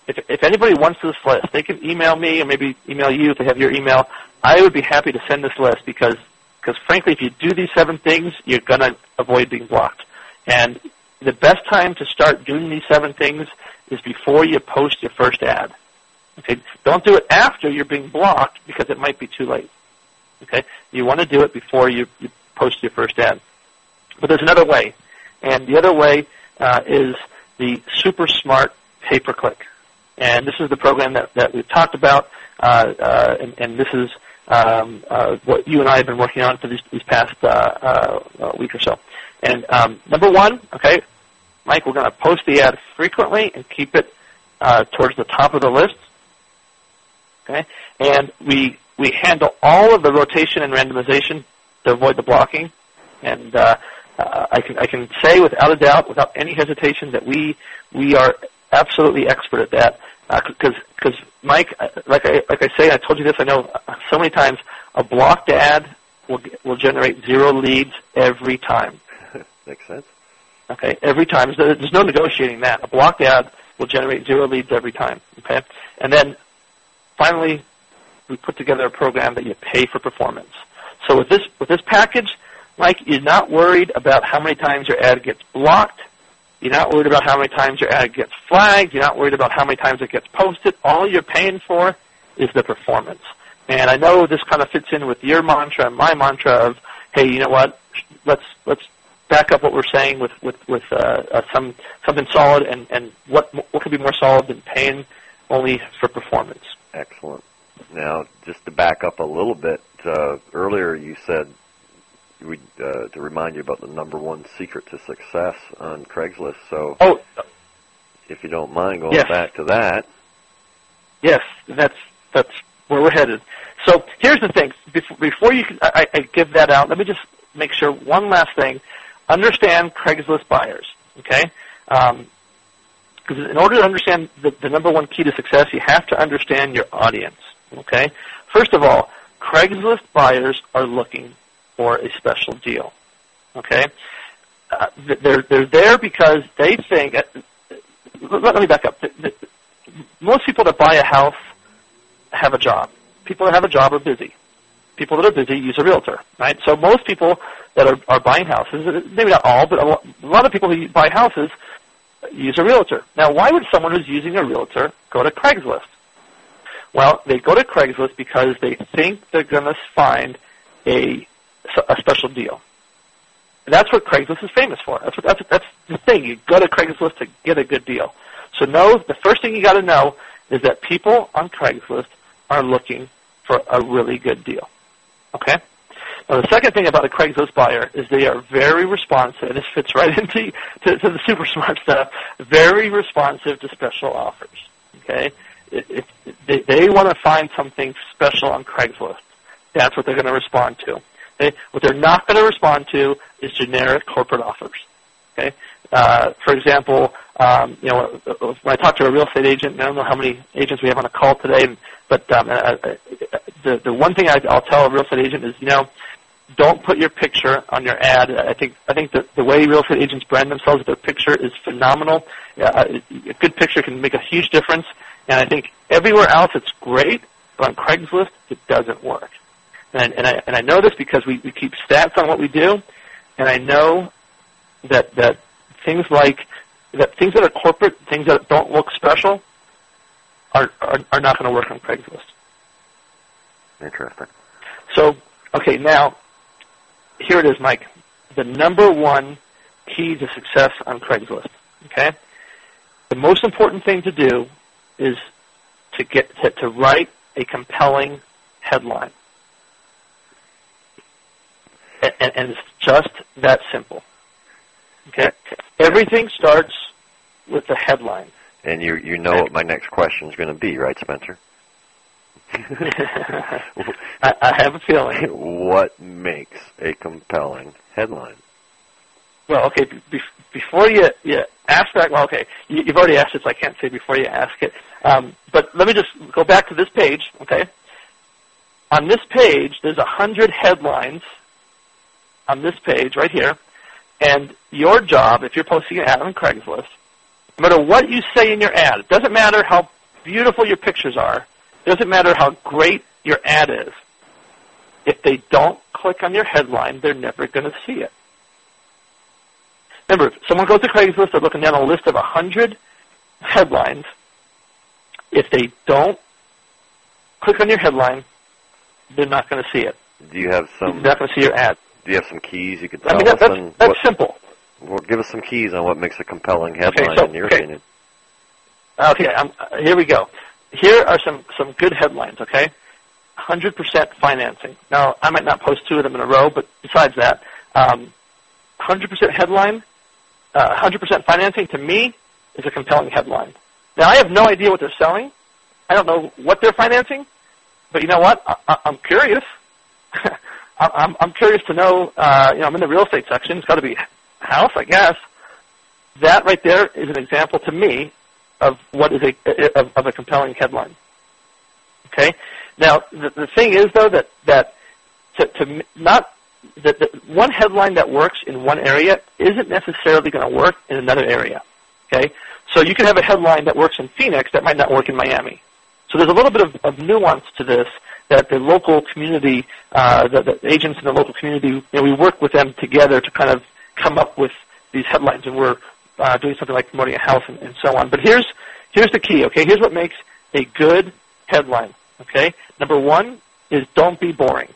if, if anybody wants this list, they can email me or maybe email you if they have your email. I would be happy to send this list because, because frankly, if you do these seven things, you're going to avoid being blocked. And the best time to start doing these seven things is before you post your first ad. Okay? Don't do it after you're being blocked because it might be too late. Okay? You want to do it before you, you post your first ad. But there's another way, and the other way uh, is the Super Smart Pay-Per-Click. And this is the program that, that we've talked about, uh, uh, and, and this is um, uh, what you and I have been working on for these, these past uh, uh, week or so. And um, number one, okay, Mike, we're going to post the ad frequently and keep it uh, towards the top of the list. Okay, and we we handle all of the rotation and randomization to avoid the blocking. And uh, uh, I can I can say without a doubt, without any hesitation, that we we are absolutely expert at that. Because uh, because Mike, like I like I say, I told you this. I know so many times. A blocked ad will will generate zero leads every time. Makes sense. Okay, every time. There's, there's no negotiating that. A blocked ad will generate zero leads every time. Okay, and then finally, we put together a program that you pay for performance. So with this with this package, Mike, you're not worried about how many times your ad gets blocked. You're not worried about how many times your ad gets flagged. You're not worried about how many times it gets posted. All you're paying for is the performance. And I know this kind of fits in with your mantra and my mantra of, hey, you know what? Let's let's back up what we're saying with with with uh, uh, some something solid, and and what what could be more solid than paying only for performance. Excellent. Now, just to back up a little bit, uh, earlier you said we uh, to remind you about the number one secret to success on Craigslist. So, oh, if you don't mind going yes. back to that. Yes, that's that's where we're headed. So here's the thing. Before, before you can, I, I give that out, let me just make sure one last thing. Understand Craigslist buyers, okay? Um, because in order to understand the, the number one key to success, you have to understand your audience, okay? First of all, Craigslist buyers are looking for a special deal, okay? Uh, they're, they're there because they think, uh, let, let me back up. The, the, most people that buy a house have a job. People that have a job are busy. People that are busy use a realtor, right? So most people that are, are buying houses, maybe not all, but a lot, a lot of people who buy houses use a realtor. Now, why would someone who's using a realtor go to Craigslist? Well, they go to Craigslist because they think they're going to find a, a special deal. And that's what Craigslist is famous for. That's what, that's, that's the thing. You go to Craigslist to get a good deal. So know, the first thing you got to know is that people on Craigslist are looking for a really good deal. Okay? Now, the second thing about a Craigslist buyer is they are very responsive, and this fits right into to, to the super smart stuff, very responsive to special offers. Okay? It, it, they, they want to find something special on Craigslist. That's what they're going to respond to. Okay? What they're not going to respond to is generic corporate offers. Okay? Uh, for example, um, you know, when I talk to a real estate agent, and I don't know how many agents we have on a call today, but um, uh, the the one thing I, I'll tell a real estate agent is, you know, don't put your picture on your ad. I think I think the, the way real estate agents brand themselves, their picture is phenomenal. Uh, a good picture can make a huge difference, and I think everywhere else it's great, but on Craigslist it doesn't work. And, and I and I know this because we, we keep stats on what we do, and I know that that things like that things that are corporate, things that don't look special, are are, are not going to work on Craigslist. Interesting. So, okay, now here it is, Mike. The number one key to success on Craigslist. Okay, the most important thing to do is to get to, to write a compelling headline, and, and, and it's just that simple. Okay, everything starts with the headline. And you you know what my next question is going to be, right, Spencer? I, I have a feeling. What makes a compelling headline? Well, okay, be, before you, you ask that, well, okay, you, you've already asked it, so I can't say before you ask it. Um, but let me just go back to this page, okay? On this page, there's a hundred headlines on this page right here, and your job, if you're posting an ad on Craigslist, no matter what you say in your ad, it doesn't matter how beautiful your pictures are, doesn't matter how great your ad is, if they don't click on your headline, they're never going to see it. Remember, if someone goes to Craigslist, they're looking down a list of one hundred headlines. If they don't click on your headline, they're not going to see it. Do you have some? They're not going to see your ad. Do you have some keys you could tell I mean, that, us? that's, on that's what, simple. Well, give us some keys on what makes a compelling headline, Okay, so, in your okay. opinion. Okay, um, here we go. Here are some, some good headlines, okay? one hundred percent financing. Now, I might not post two of them in a row, but besides that, um, one hundred percent headline, uh, one hundred percent financing, to me, is a compelling headline. Now, I have no idea what they're selling. I don't know what they're financing, but you know what? I, I, I'm curious. I'm, I'm curious to know, uh, you know, I'm in the real estate section. It's got to be a house, I guess. That right there is an example to me of what is a of, of a compelling headline. Okay. Now the, the thing is though that that to, to not that one headline that works in one area isn't necessarily going to work in another area. Okay. So you can have a headline that works in Phoenix that might not work in Miami. So there's a little bit of, of nuance to this that the local community, uh, the, the agents in the local community, you know, we work with them together to kind of come up with these headlines, and we're uh, doing something like promoting a house and, and so on. But here's here's the key. Okay, here's what makes a good headline. Okay, number one is don't be boring.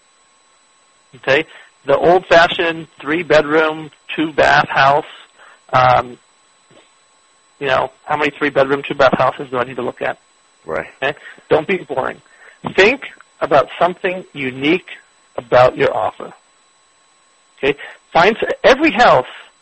Okay, the old-fashioned three-bedroom, two-bath house. Um, you know, how many three-bedroom, two-bath houses do I need to look at? Right. Okay? Don't be boring. Think about something unique about your offer. Okay? Find every house,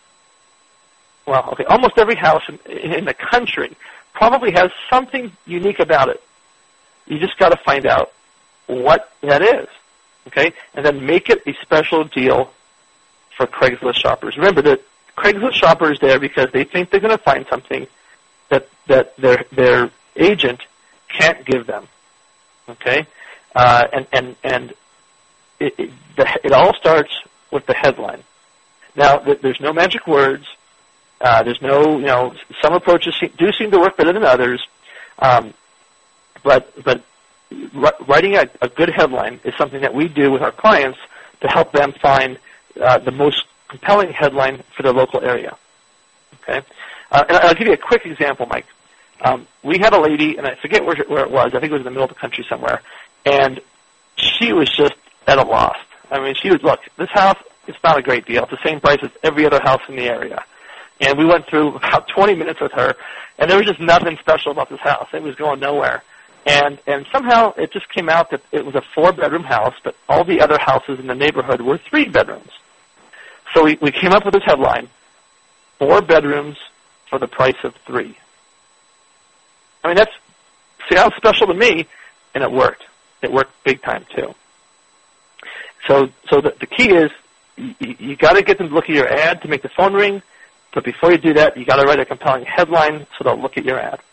well, okay, almost every house in, in the country probably has something unique about it. You just got to find out what that is. Okay? And then make it a special deal for Craigslist shoppers. Remember that Craigslist shopper is there because they think they're going to find something that that their their agent can't give them. Okay, uh, and and and it, it, the, it all starts with the headline. Now, th- there's no magic words. Uh, there's no, you know, some approaches do seem to work better than others, um, but but writing a, a good headline is something that we do with our clients to help them find uh, the most compelling headline for their local area. Okay, uh, and I'll give you a quick example, Mike. Um, we had a lady, and I forget where, where it was. I think it was in the middle of the country somewhere, and she was just at a loss. I mean, she was, look, this house, it's not a great deal. It's the same price as every other house in the area. And we went through about twenty minutes with her, and there was just nothing special about this house. It was going nowhere. And and somehow it just came out that it was a four-bedroom house, but all the other houses in the neighborhood were three bedrooms. So we, we came up with this headline, four bedrooms for the price of three. I mean, that sounds special to me, and it worked. It worked big time, too. So so the, the key is you, you got to get them to look at your ad to make the phone ring, but before you do that, you got to write a compelling headline so they'll look at your ad.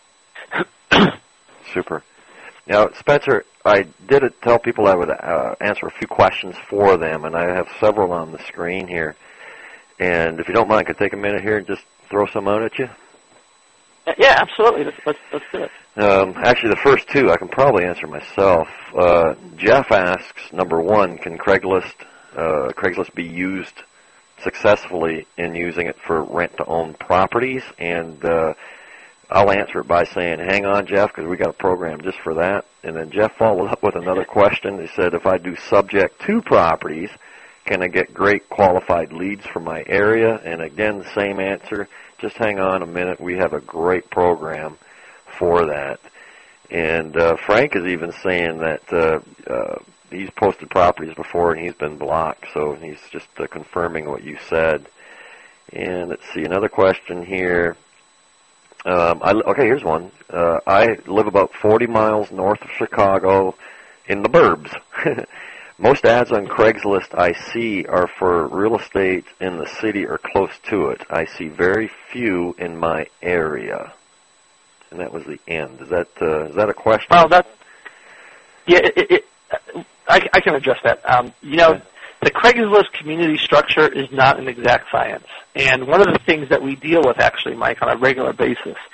Super. Now, Spencer, I did tell people I would uh, answer a few questions for them, and I have several on the screen here. And if you don't mind, could I take a minute here and just throw some out at you? Yeah, absolutely. Let's, let's, let's do it. Um, actually, the first two I can probably answer myself. Uh, Jeff asks, number one, can Craigslist uh, Craigslist be used successfully in using it for rent-to-own properties? And uh, I'll answer it by saying, hang on, Jeff, because we got a program just for that. And then Jeff followed up with another question. He said, if I do subject to properties, can I get great qualified leads from my area? And again, the same answer. Just hang on a minute. We have a great program for that. And uh, Frank is even saying that uh, uh, he's posted properties before and he's been blocked. So he's just uh, confirming what you said. And let's see, another question here. Um, I, okay, here's one. Uh, I live about forty miles north of Chicago in the burbs. Most ads on Craigslist I see are for real estate in the city or close to it. I see very few in my area. And that was the end. Is that uh, is that a question? Well, that yeah, it, it, it, I, I can address that. Um, you know, okay. The Craigslist community structure is not an exact science, and one of the things that we deal with, actually, Mike, on a regular basis,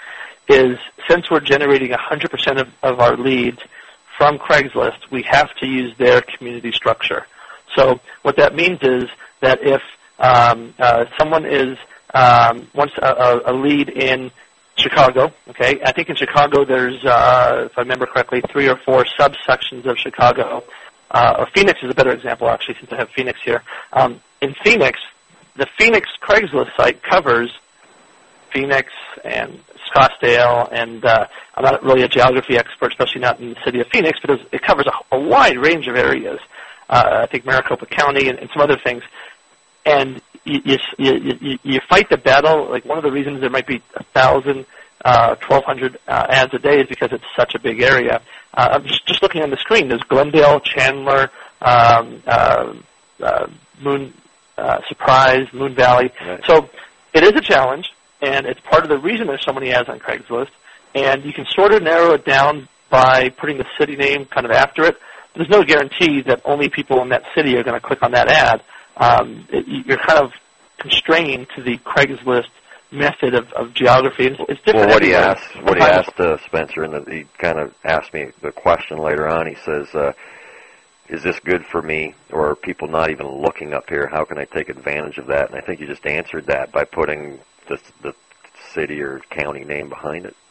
is since we're generating one hundred percent of, of our leads from Craigslist, we have to use their community structure. So what that means is that if um, uh, someone is um, wants a, a lead in Chicago, okay, I think in Chicago there's, uh, if I remember correctly, three or four subsections of Chicago. Uh, or Phoenix is a better example, actually, since I have Phoenix here. Um, in Phoenix, the Phoenix Craigslist site covers Phoenix and Scottsdale, and uh, I'm not really a geography expert, especially not in the city of Phoenix, but it covers a, a wide range of areas. Uh, I think Maricopa County and, and some other things. And you, you, you, you fight the battle. Like, one of the reasons there might be a thousand, uh, twelve hundred uh, ads a day is because it's such a big area. Uh, I'm just, just looking on the screen. There's Glendale, Chandler, um, uh, uh, Moon, uh, Surprise, Moon Valley. Right. So it is a challenge, and it's part of the reason there's so many ads on Craigslist. And you can sort of narrow it down by putting the city name kind of after it. There's no guarantee that only people in that city are going to click on that ad. Um, it, you're kind of constrained to the Craigslist method of, of geography. It's, it's different. Well, what he asked, what he asked uh, Spencer, and he kind of asked me the question later on. He says, uh, "Is this good for me, or are people not even looking up here? How can I take advantage of that?" And I think you just answered that by putting the, the city or county name behind it.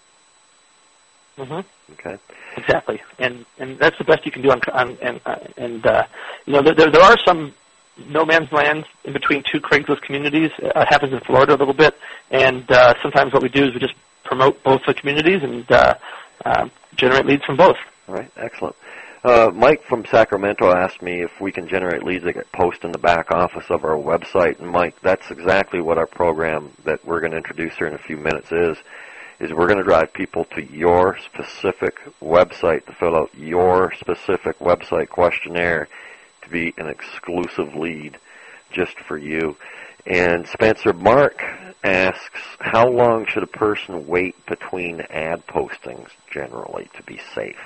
Mm-hmm. Okay. Exactly, and and that's the best you can do on, on and uh, and uh, you know there there are some no man's lands in between two Craigslist communities. It uh, happens in Florida a little bit, and uh, sometimes what we do is we just promote both the communities and uh, uh, generate leads from both. All right, excellent. Uh, Mike from Sacramento asked me if we can generate leads that get posted in the back office of our website. And Mike, that's exactly what our program that we're going to introduce here in a few minutes is. is we're going to drive people to your specific website to fill out your specific website questionnaire to be an exclusive lead just for you. And Spencer, Mark asks, how long should a person wait between ad postings generally to be safe?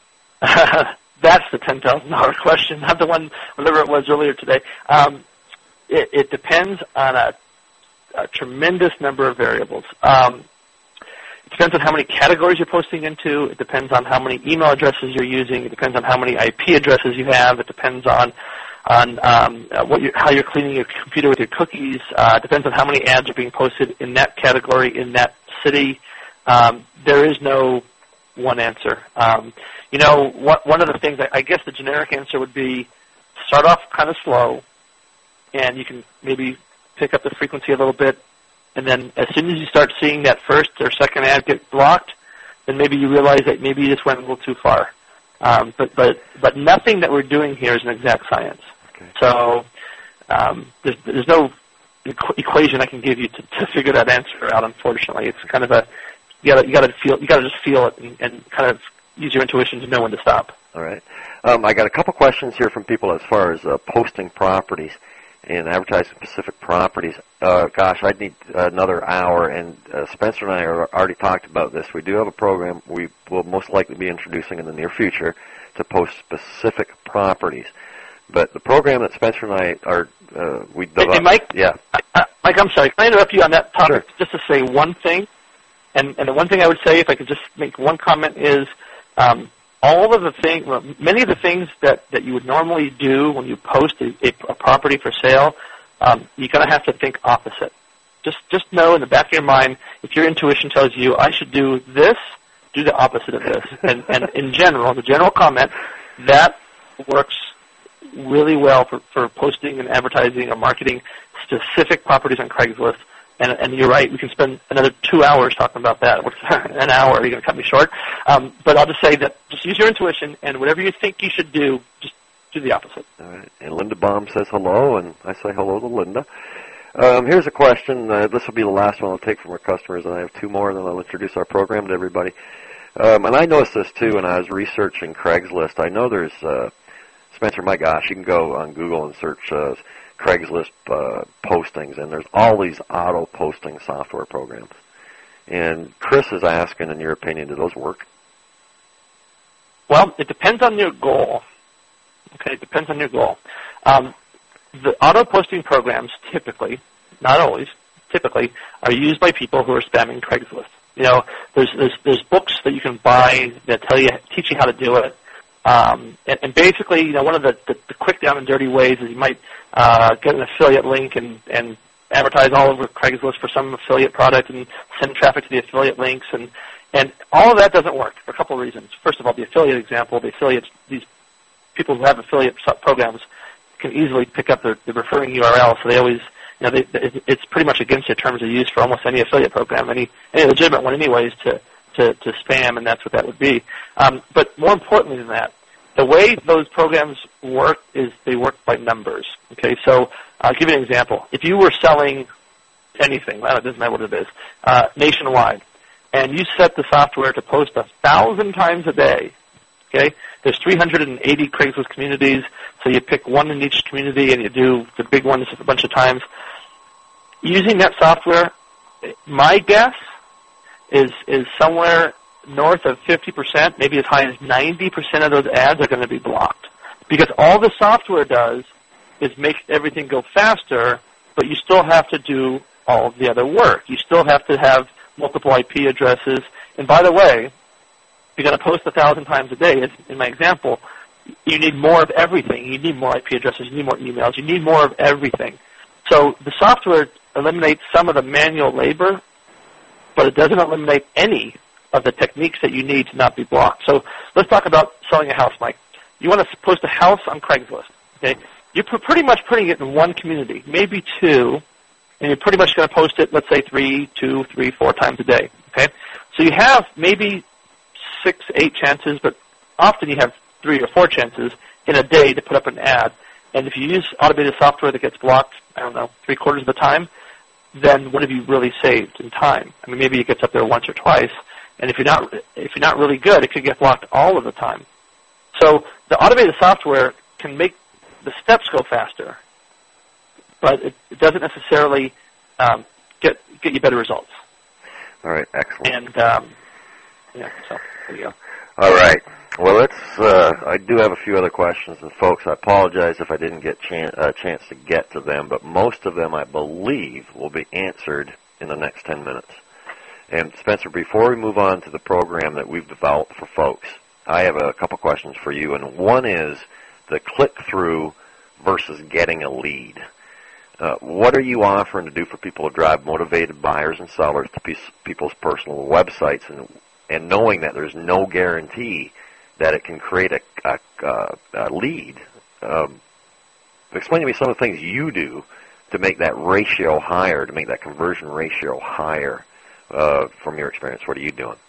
That's the ten thousand dollars question, not the one, whatever it was earlier today. Um, it, it depends on a, a tremendous number of variables. Um, It depends on how many categories you're posting into. It depends on how many email addresses you're using. It depends on how many I P addresses you have. It depends on on um, what you, how you're cleaning your computer with your cookies. Uh, it depends on how many ads are being posted in that category in that city. Um, there is no one answer. Um, you know, what, one of the things, I, I guess the generic answer would be start off kind of slow, and you can maybe pick up the frequency a little bit. And then as soon as you start seeing that first or second ad get blocked, then maybe you realize that maybe you just went a little too far. Um, but, but, but nothing that we're doing here is an exact science. Okay. So um, there's, there's no equ- equation I can give you to, to figure that answer out, unfortunately. It's kind of a, you gotta, you gotta feel, you gotta just feel it and, and kind of use your intuition to know when to stop. All right. Um, I got a couple questions here from people as far as uh, posting properties and advertising specific properties. Uh, gosh, I'd need another hour, and uh, Spencer and I are already talked about this. We do have a program we will most likely be introducing in the near future to post specific properties. But the program that Spencer and I are, uh, we developed. Hey, Mike? Yeah. Uh, Mike, I'm sorry. Can I interrupt you on that topic Sure. just to say one thing? And, and the one thing I would say, if I could just make one comment, is um, all of the things, well, many of the things that, that you would normally do when you post a, a, a property for sale, um, you're going to have to think opposite. Just just know in the back of your mind, if your intuition tells you, I should do this, do the opposite of this. and, and in general, the general comment, that works really well for, for posting and advertising or marketing specific properties on Craigslist. And, and you're right, we can spend another two hours talking about that. An hour, you're going to cut me short. Um, but I'll just say that just use your intuition, and whatever you think you should do, just do the opposite. All right. And Linda Baum says hello, and I say hello to Linda. Um, here's a question. Uh, this will be the last one I'll take from our customers, and I have two more, and then I'll introduce our program to everybody. Um, and I noticed this, too, when I was researching Craigslist. I know there's, uh, Spencer, my gosh, you can go on Google and search uh, Craigslist uh, postings, and there's all these auto-posting software programs. And Chris is asking, in your opinion, do those work? Well, it depends on your goal. Okay, it depends on your goal. Um, the auto-posting programs typically, not always, typically, are used by people who are spamming Craigslist. You know, there's there's, there's books that you can buy that tell you teach you how to do it. Um, and, and basically, you know, one of the, the, the quick down and dirty ways is you might uh, get an affiliate link and, and advertise all over Craigslist for some affiliate product and send traffic to the affiliate links, and and all of that doesn't work for a couple of reasons. First of all, the affiliate example, the affiliates, these people who have affiliate programs can easily pick up the, the referring U R L, so they always, you know, they, it's pretty much against their terms of use for almost any affiliate program, any any legitimate one, anyways, to to, to spam, and that's what that would be. Um, but more importantly than that, the way those programs work is they work by numbers. Okay, so I'll give you an example. If you were selling anything, well, it doesn't matter what it is, uh, nationwide, and you set the software to post a thousand times a day, okay, there's three hundred eighty Craigslist communities, so you pick one in each community and you do the big ones a bunch of times. Using that software, my guess is is somewhere north of fifty percent, maybe as high as ninety percent of those ads are going to be blocked. Because all the software does is make everything go faster, but you still have to do all of the other work. You still have to have multiple I P addresses. And by the way, if you're going to post a thousand times a day, in my example, you need more of everything. You need more I P addresses. You need more emails. You need more of everything. So the software eliminates some of the manual labor, but it doesn't eliminate any of the techniques that you need to not be blocked. So let's talk about selling a house, Mike. You want to post a house on Craigslist. Okay? You're pretty much putting it in one community, maybe two, and you're pretty much going to post it, let's say, three, two, three, four times a day. Okay? So you have maybe six, eight chances, but often you have three or four chances in a day to put up an ad. And if you use automated software that gets blocked, I don't know, three quarters of the time, then what have you really saved in time? I mean, maybe it gets up there once or twice, and if you're not if you're not really good, it could get blocked all of the time. So the automated software can make the steps go faster, but it, it doesn't necessarily um, get get you better results. All right, excellent. And um, yeah, so there you go. All right. Well, let's. Uh, I do have a few other questions, and folks, I apologize if I didn't get a chan- uh, chance to get to them, but most of them, I believe, will be answered in the next ten minutes. And Spencer, before we move on to the program that we've developed for folks, I have a couple questions for you, and one is the click-through versus getting a lead. Uh, what are you offering to do for people to drive motivated buyers and sellers to piece, people's personal websites, and and knowing that there's no guarantee that it can create a, a, a lead? Um, explain to me some of the things you do to make that ratio higher, to make that conversion ratio higher uh, from your experience. What are you doing?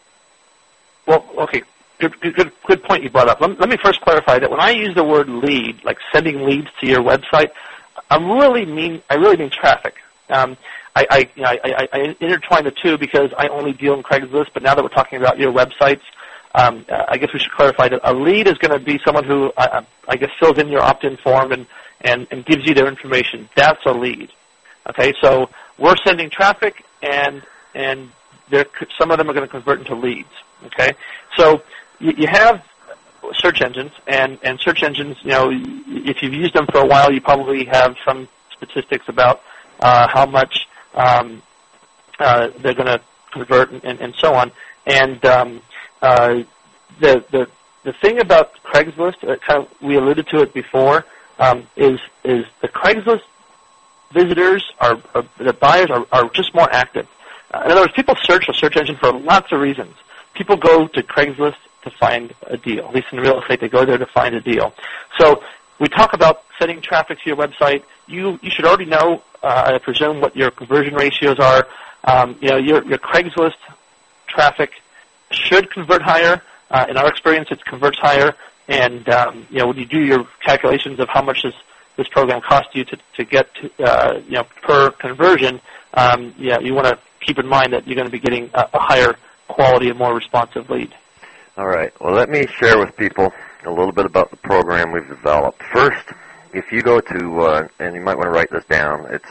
Well, okay, good, good, good point you brought up. Let, let me first clarify that when I use the word lead, like sending leads to your website, I really mean I really mean traffic. Um, I, I, you know, I, I intertwine the two because I only deal in Craigslist, but now that we're talking about your websites, um, I guess we should clarify that a lead is going to be someone who, I, I guess, fills in your opt-in form and, and, and gives you their information. That's a lead. Okay, so we're sending traffic, and and some of them are going to convert into leads. Okay, so you, you have search engines, and, and search engines, you know, if you've used them for a while, you probably have some statistics about uh, how much um, uh, they're going to convert and, and, and so on. And um, uh, the, the the thing about Craigslist, uh, kind of we alluded to it before, um, is is the Craigslist visitors are, are the buyers are, are just more active. Uh, in other words, people search a search engine for lots of reasons. People go to Craigslist to find a deal. At least in real estate, they go there to find a deal. So we talk about sending traffic to your website. You you should already know, uh, I presume, what your conversion ratios are. Um, you know, your your Craigslist traffic should convert higher. Uh, in our experience, it converts higher. And um, you know, when you do your calculations of how much this this program costs you to to get to, uh, you know, per conversion, um, yeah, you want to keep in mind that you're going to be getting a, a higher quality and more responsive lead. All right. Well, let me share with people a little bit about the program we've developed. First, if you go to, uh, and you might want to write this down, it's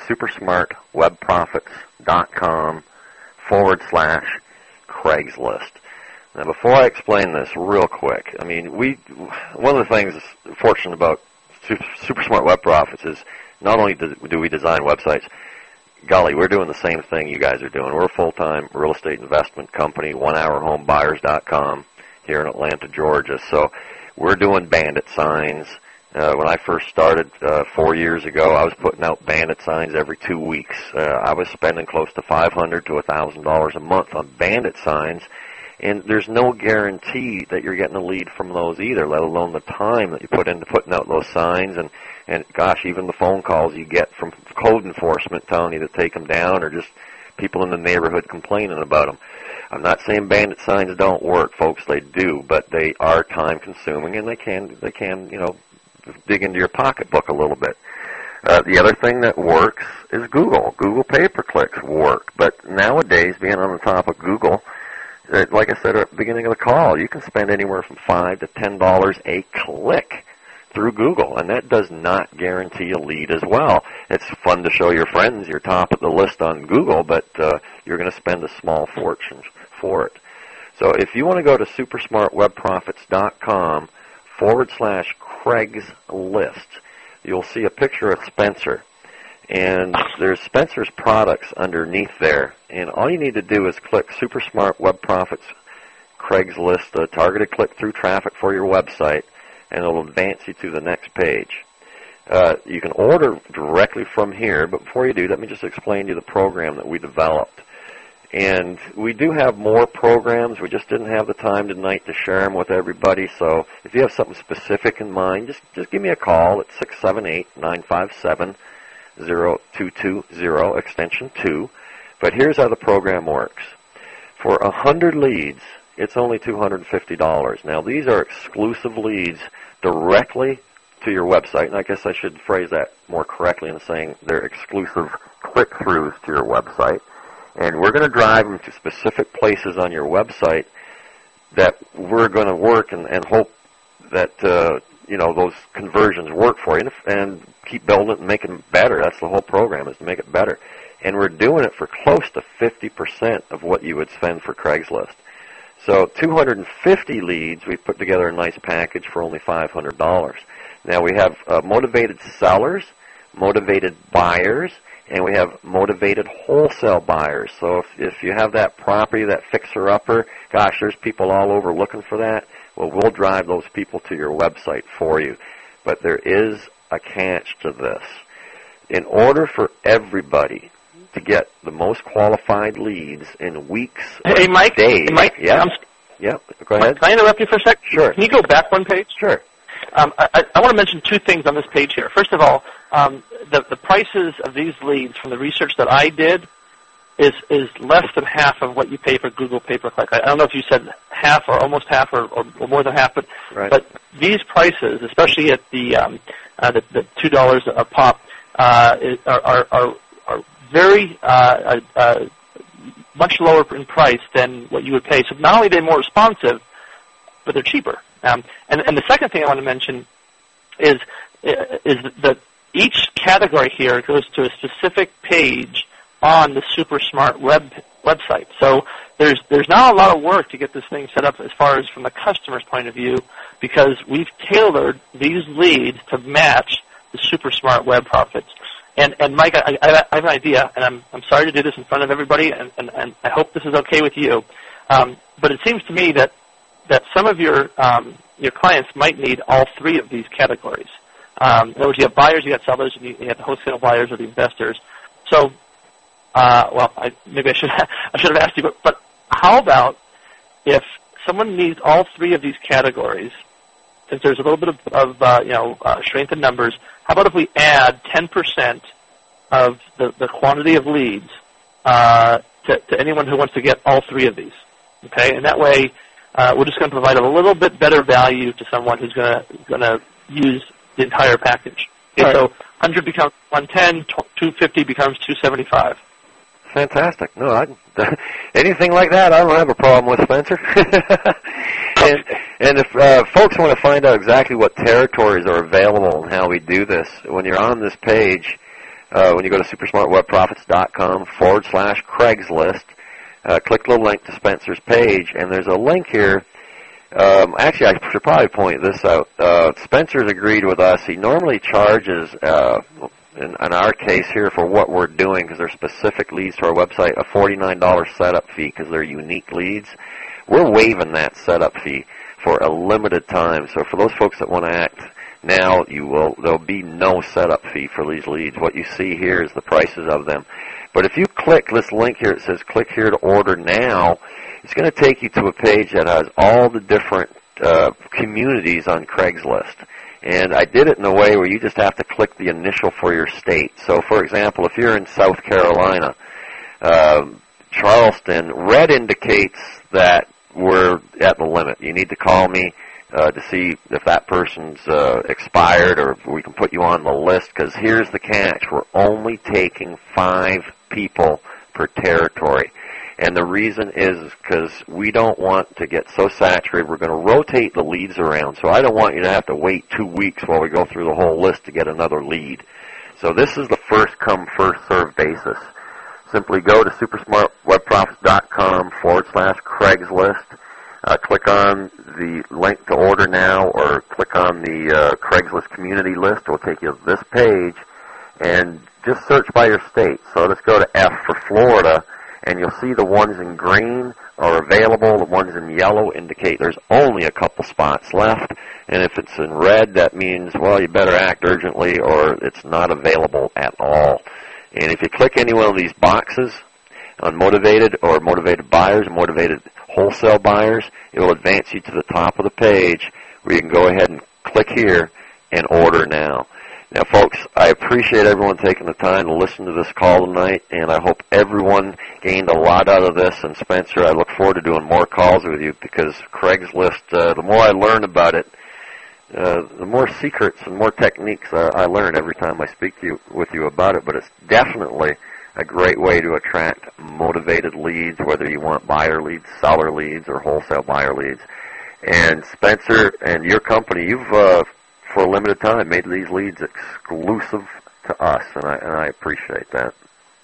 supersmartwebprofits.com forward slash Craigslist. Now, before I explain this real quick, I mean, we one of the things fortunate about Super Smart Web Profits is not only do we design websites, golly, we're doing the same thing you guys are doing. We're a full-time real estate investment company, one hour home buyers dot com here in Atlanta, Georgia. So we're doing bandit signs. Uh, when I first started uh, four years ago, I was putting out bandit signs every two weeks. Uh, I was spending close to five hundred dollars to one thousand dollars a month on bandit signs, and there's no guarantee that you're getting a lead from those either, let alone the time that you put into putting out those signs, and, and gosh, even the phone calls you get from code enforcement telling you to take them down, or just people in the neighborhood complaining about them. I'm not saying bandit signs don't work, folks. They do, but they are time-consuming, and they can, they can, you know, dig into your pocketbook a little bit. Uh, the other thing that works is Google. Google pay-per-clicks work, but nowadays, being on the top of Google, uh, like I said at the beginning of the call, you can spend anywhere from five to ten dollars a click through Google, and that does not guarantee a lead as well. It's fun to show your friends you're top of the list on Google, but uh, you're going to spend a small fortune for it. So if you want to go to supersmartwebprofits.com forward slash Craigslist, you'll see a picture of Spencer. And there's Spencer's products underneath there. And all you need to do is click Super Smart Web Profits Craigslist, uh, targeted click-through traffic for your website, and it'll advance you to the next page. Uh, you can order directly from here, but before you do, let me just explain to you the program that we developed. And we do have more programs. We just didn't have the time tonight to share them with everybody. So if you have something specific in mind, just just give me a call at six seven eight, nine five seven, zero two two zero, extension two. But here's how the program works. For one hundred leads, it's only two hundred fifty dollars. Now, these are exclusive leads directly to your website. And I guess I should phrase that more correctly in saying they're exclusive click-throughs to your website. And we're going to drive them to specific places on your website that we're going to work and, and hope that, uh, you know, those conversions work for you, and, and keep building it and making it better. That's the whole program, is to make it better. And we're doing it for close to fifty percent of what you would spend for Craigslist. So two hundred fifty leads, we put together a nice package for only five hundred dollars. Now we have uh, motivated sellers, motivated buyers, and we have motivated wholesale buyers. So if, if you have that property, that fixer-upper, gosh, there's people all over looking for that. Well, we'll drive those people to your website for you. But there is a catch to this. In order for everybody to get the most qualified leads in weeks hey, or Mike, days. Hey, Mike, yeah, I'm, yeah, go ahead. Can I interrupt you for a sec? Sure. Can you go back one page? Sure. Um, I, I want to mention two things on this page here. First of all, um, the, the prices of these leads from the research that I did is is less than half of what you pay for Google pay-per-click. I, I don't know if you said half or almost half or, or, or more than half, but right. but these prices, especially at the um, uh, the, the two dollars a pop, uh, are, are are are very uh, uh, much lower in price than what you would pay. So not only are they more responsive, but they're cheaper. Um, and, and the second thing I want to mention is is that each category here goes to a specific page on the Super Smart web website. So there's there's not a lot of work to get this thing set up as far as from the customer's point of view, because we've tailored these leads to match the Super Smart Web Profits. And and Mike, I, I, I have an idea, and I'm I'm sorry to do this in front of everybody, and, and, and I hope this is okay with you. Um, but it seems to me that that some of your um, your clients might need all three of these categories. Um, in other words, you have buyers, you have sellers, and you, you have the wholesale buyers or the investors. So, uh, well, I, maybe I should I should have asked you, but, but how about if someone needs all three of these categories? Since there's a little bit of, of uh, you know uh, strength in numbers, how about if we add ten percent of the, the quantity of leads uh, to, to anyone who wants to get all three of these? Okay, and that way. Uh, we're just going to provide a little bit better value to someone who's going to going to use the entire package. Okay, right. So one hundred becomes one ten, two fifty becomes two seventy-five. Fantastic. No, I, anything like that, I don't have a problem with, Spencer. and, and if uh, folks want to find out exactly what territories are available and how we do this, when you're on this page, uh, when you go to supersmartwebprofits.com forward slash Craigslist, Uh, click the little link to Spencer's page, and there's a link here. Um, actually, I should probably point this out. Uh, Spencer's agreed with us. He normally charges uh, in, in our case here for what we're doing, because they're specific leads to our website, a forty-nine dollars setup fee because they're unique leads. We're waiving that setup fee for a limited time. So for those folks that want to act now, you will there'll be no setup fee for these leads. What you see here is the prices of them. But if you click this link here, it says click here to order now, it's going to take you to a page that has all the different uh, communities on Craigslist. And I did it in a way where you just have to click the initial for your state. So, for example, if you're in South Carolina, uh, Charleston, red indicates that we're at the limit. You need to call me uh, to see if that person's uh, expired or if we can put you on the list, because here's the catch. We're only taking five people per territory. And the reason is because we don't want to get so saturated. We're going to rotate the leads around. So I don't want you to have to wait two weeks while we go through the whole list to get another lead. So this is the first-come, first-served basis. Simply go to supersmartwebprofits.com forward slash Craigslist. Uh, click on the link to order now or click on the uh, Craigslist community list. It will take you to this page. And just search by your state. So let's go to F for Florida. And you'll see the ones in green are available. The ones in yellow indicate there's only a couple spots left. And if it's in red, that means, well, you better act urgently or it's not available at all. And if you click any one of these boxes on motivated or motivated buyers, motivated wholesale buyers, it will advance you to the top of the page where you can go ahead and click here and order now. Now, folks, I appreciate everyone taking the time to listen to this call tonight, and I hope everyone gained a lot out of this. And, Spencer, I look forward to doing more calls with you because Craigslist, uh, the more I learn about it, uh, the more secrets and more techniques uh, I learn every time I speak to you, with you about it. But it's definitely a great way to attract motivated leads, whether you want buyer leads, seller leads, or wholesale buyer leads. And, Spencer, and your company, you've... Uh, for a limited time, made these leads exclusive to us, and I, and I appreciate that.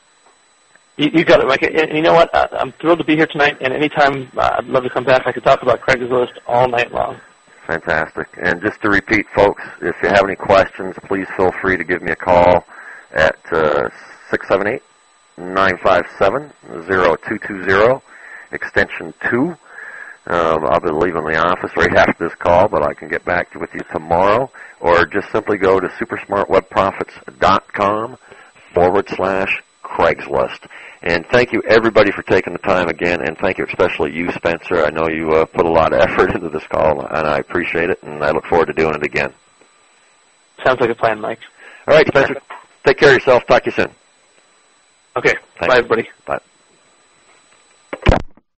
You, you got it, Mike. And you know what? I'm thrilled to be here tonight, and anytime uh, I'd love to come back. I could talk about Craigslist all night long. Fantastic. And just to repeat, folks, if you have any questions, please feel free to give me a call at uh, six seven eight, nine five seven, zero two two zero, extension two. Um, I'll be leaving the office right after this call, but I can get back with you tomorrow. Or just simply go to supersmartwebprofits.com forward slash Craigslist. And thank you, everybody, for taking the time again, and thank you especially you, Spencer. I know you uh, put a lot of effort into this call, and I appreciate it, and I look forward to doing it again. Sounds like a plan, Mike. All right, Spencer. Take care of yourself. Talk to you soon. Okay. Thanks. Bye, everybody. Bye.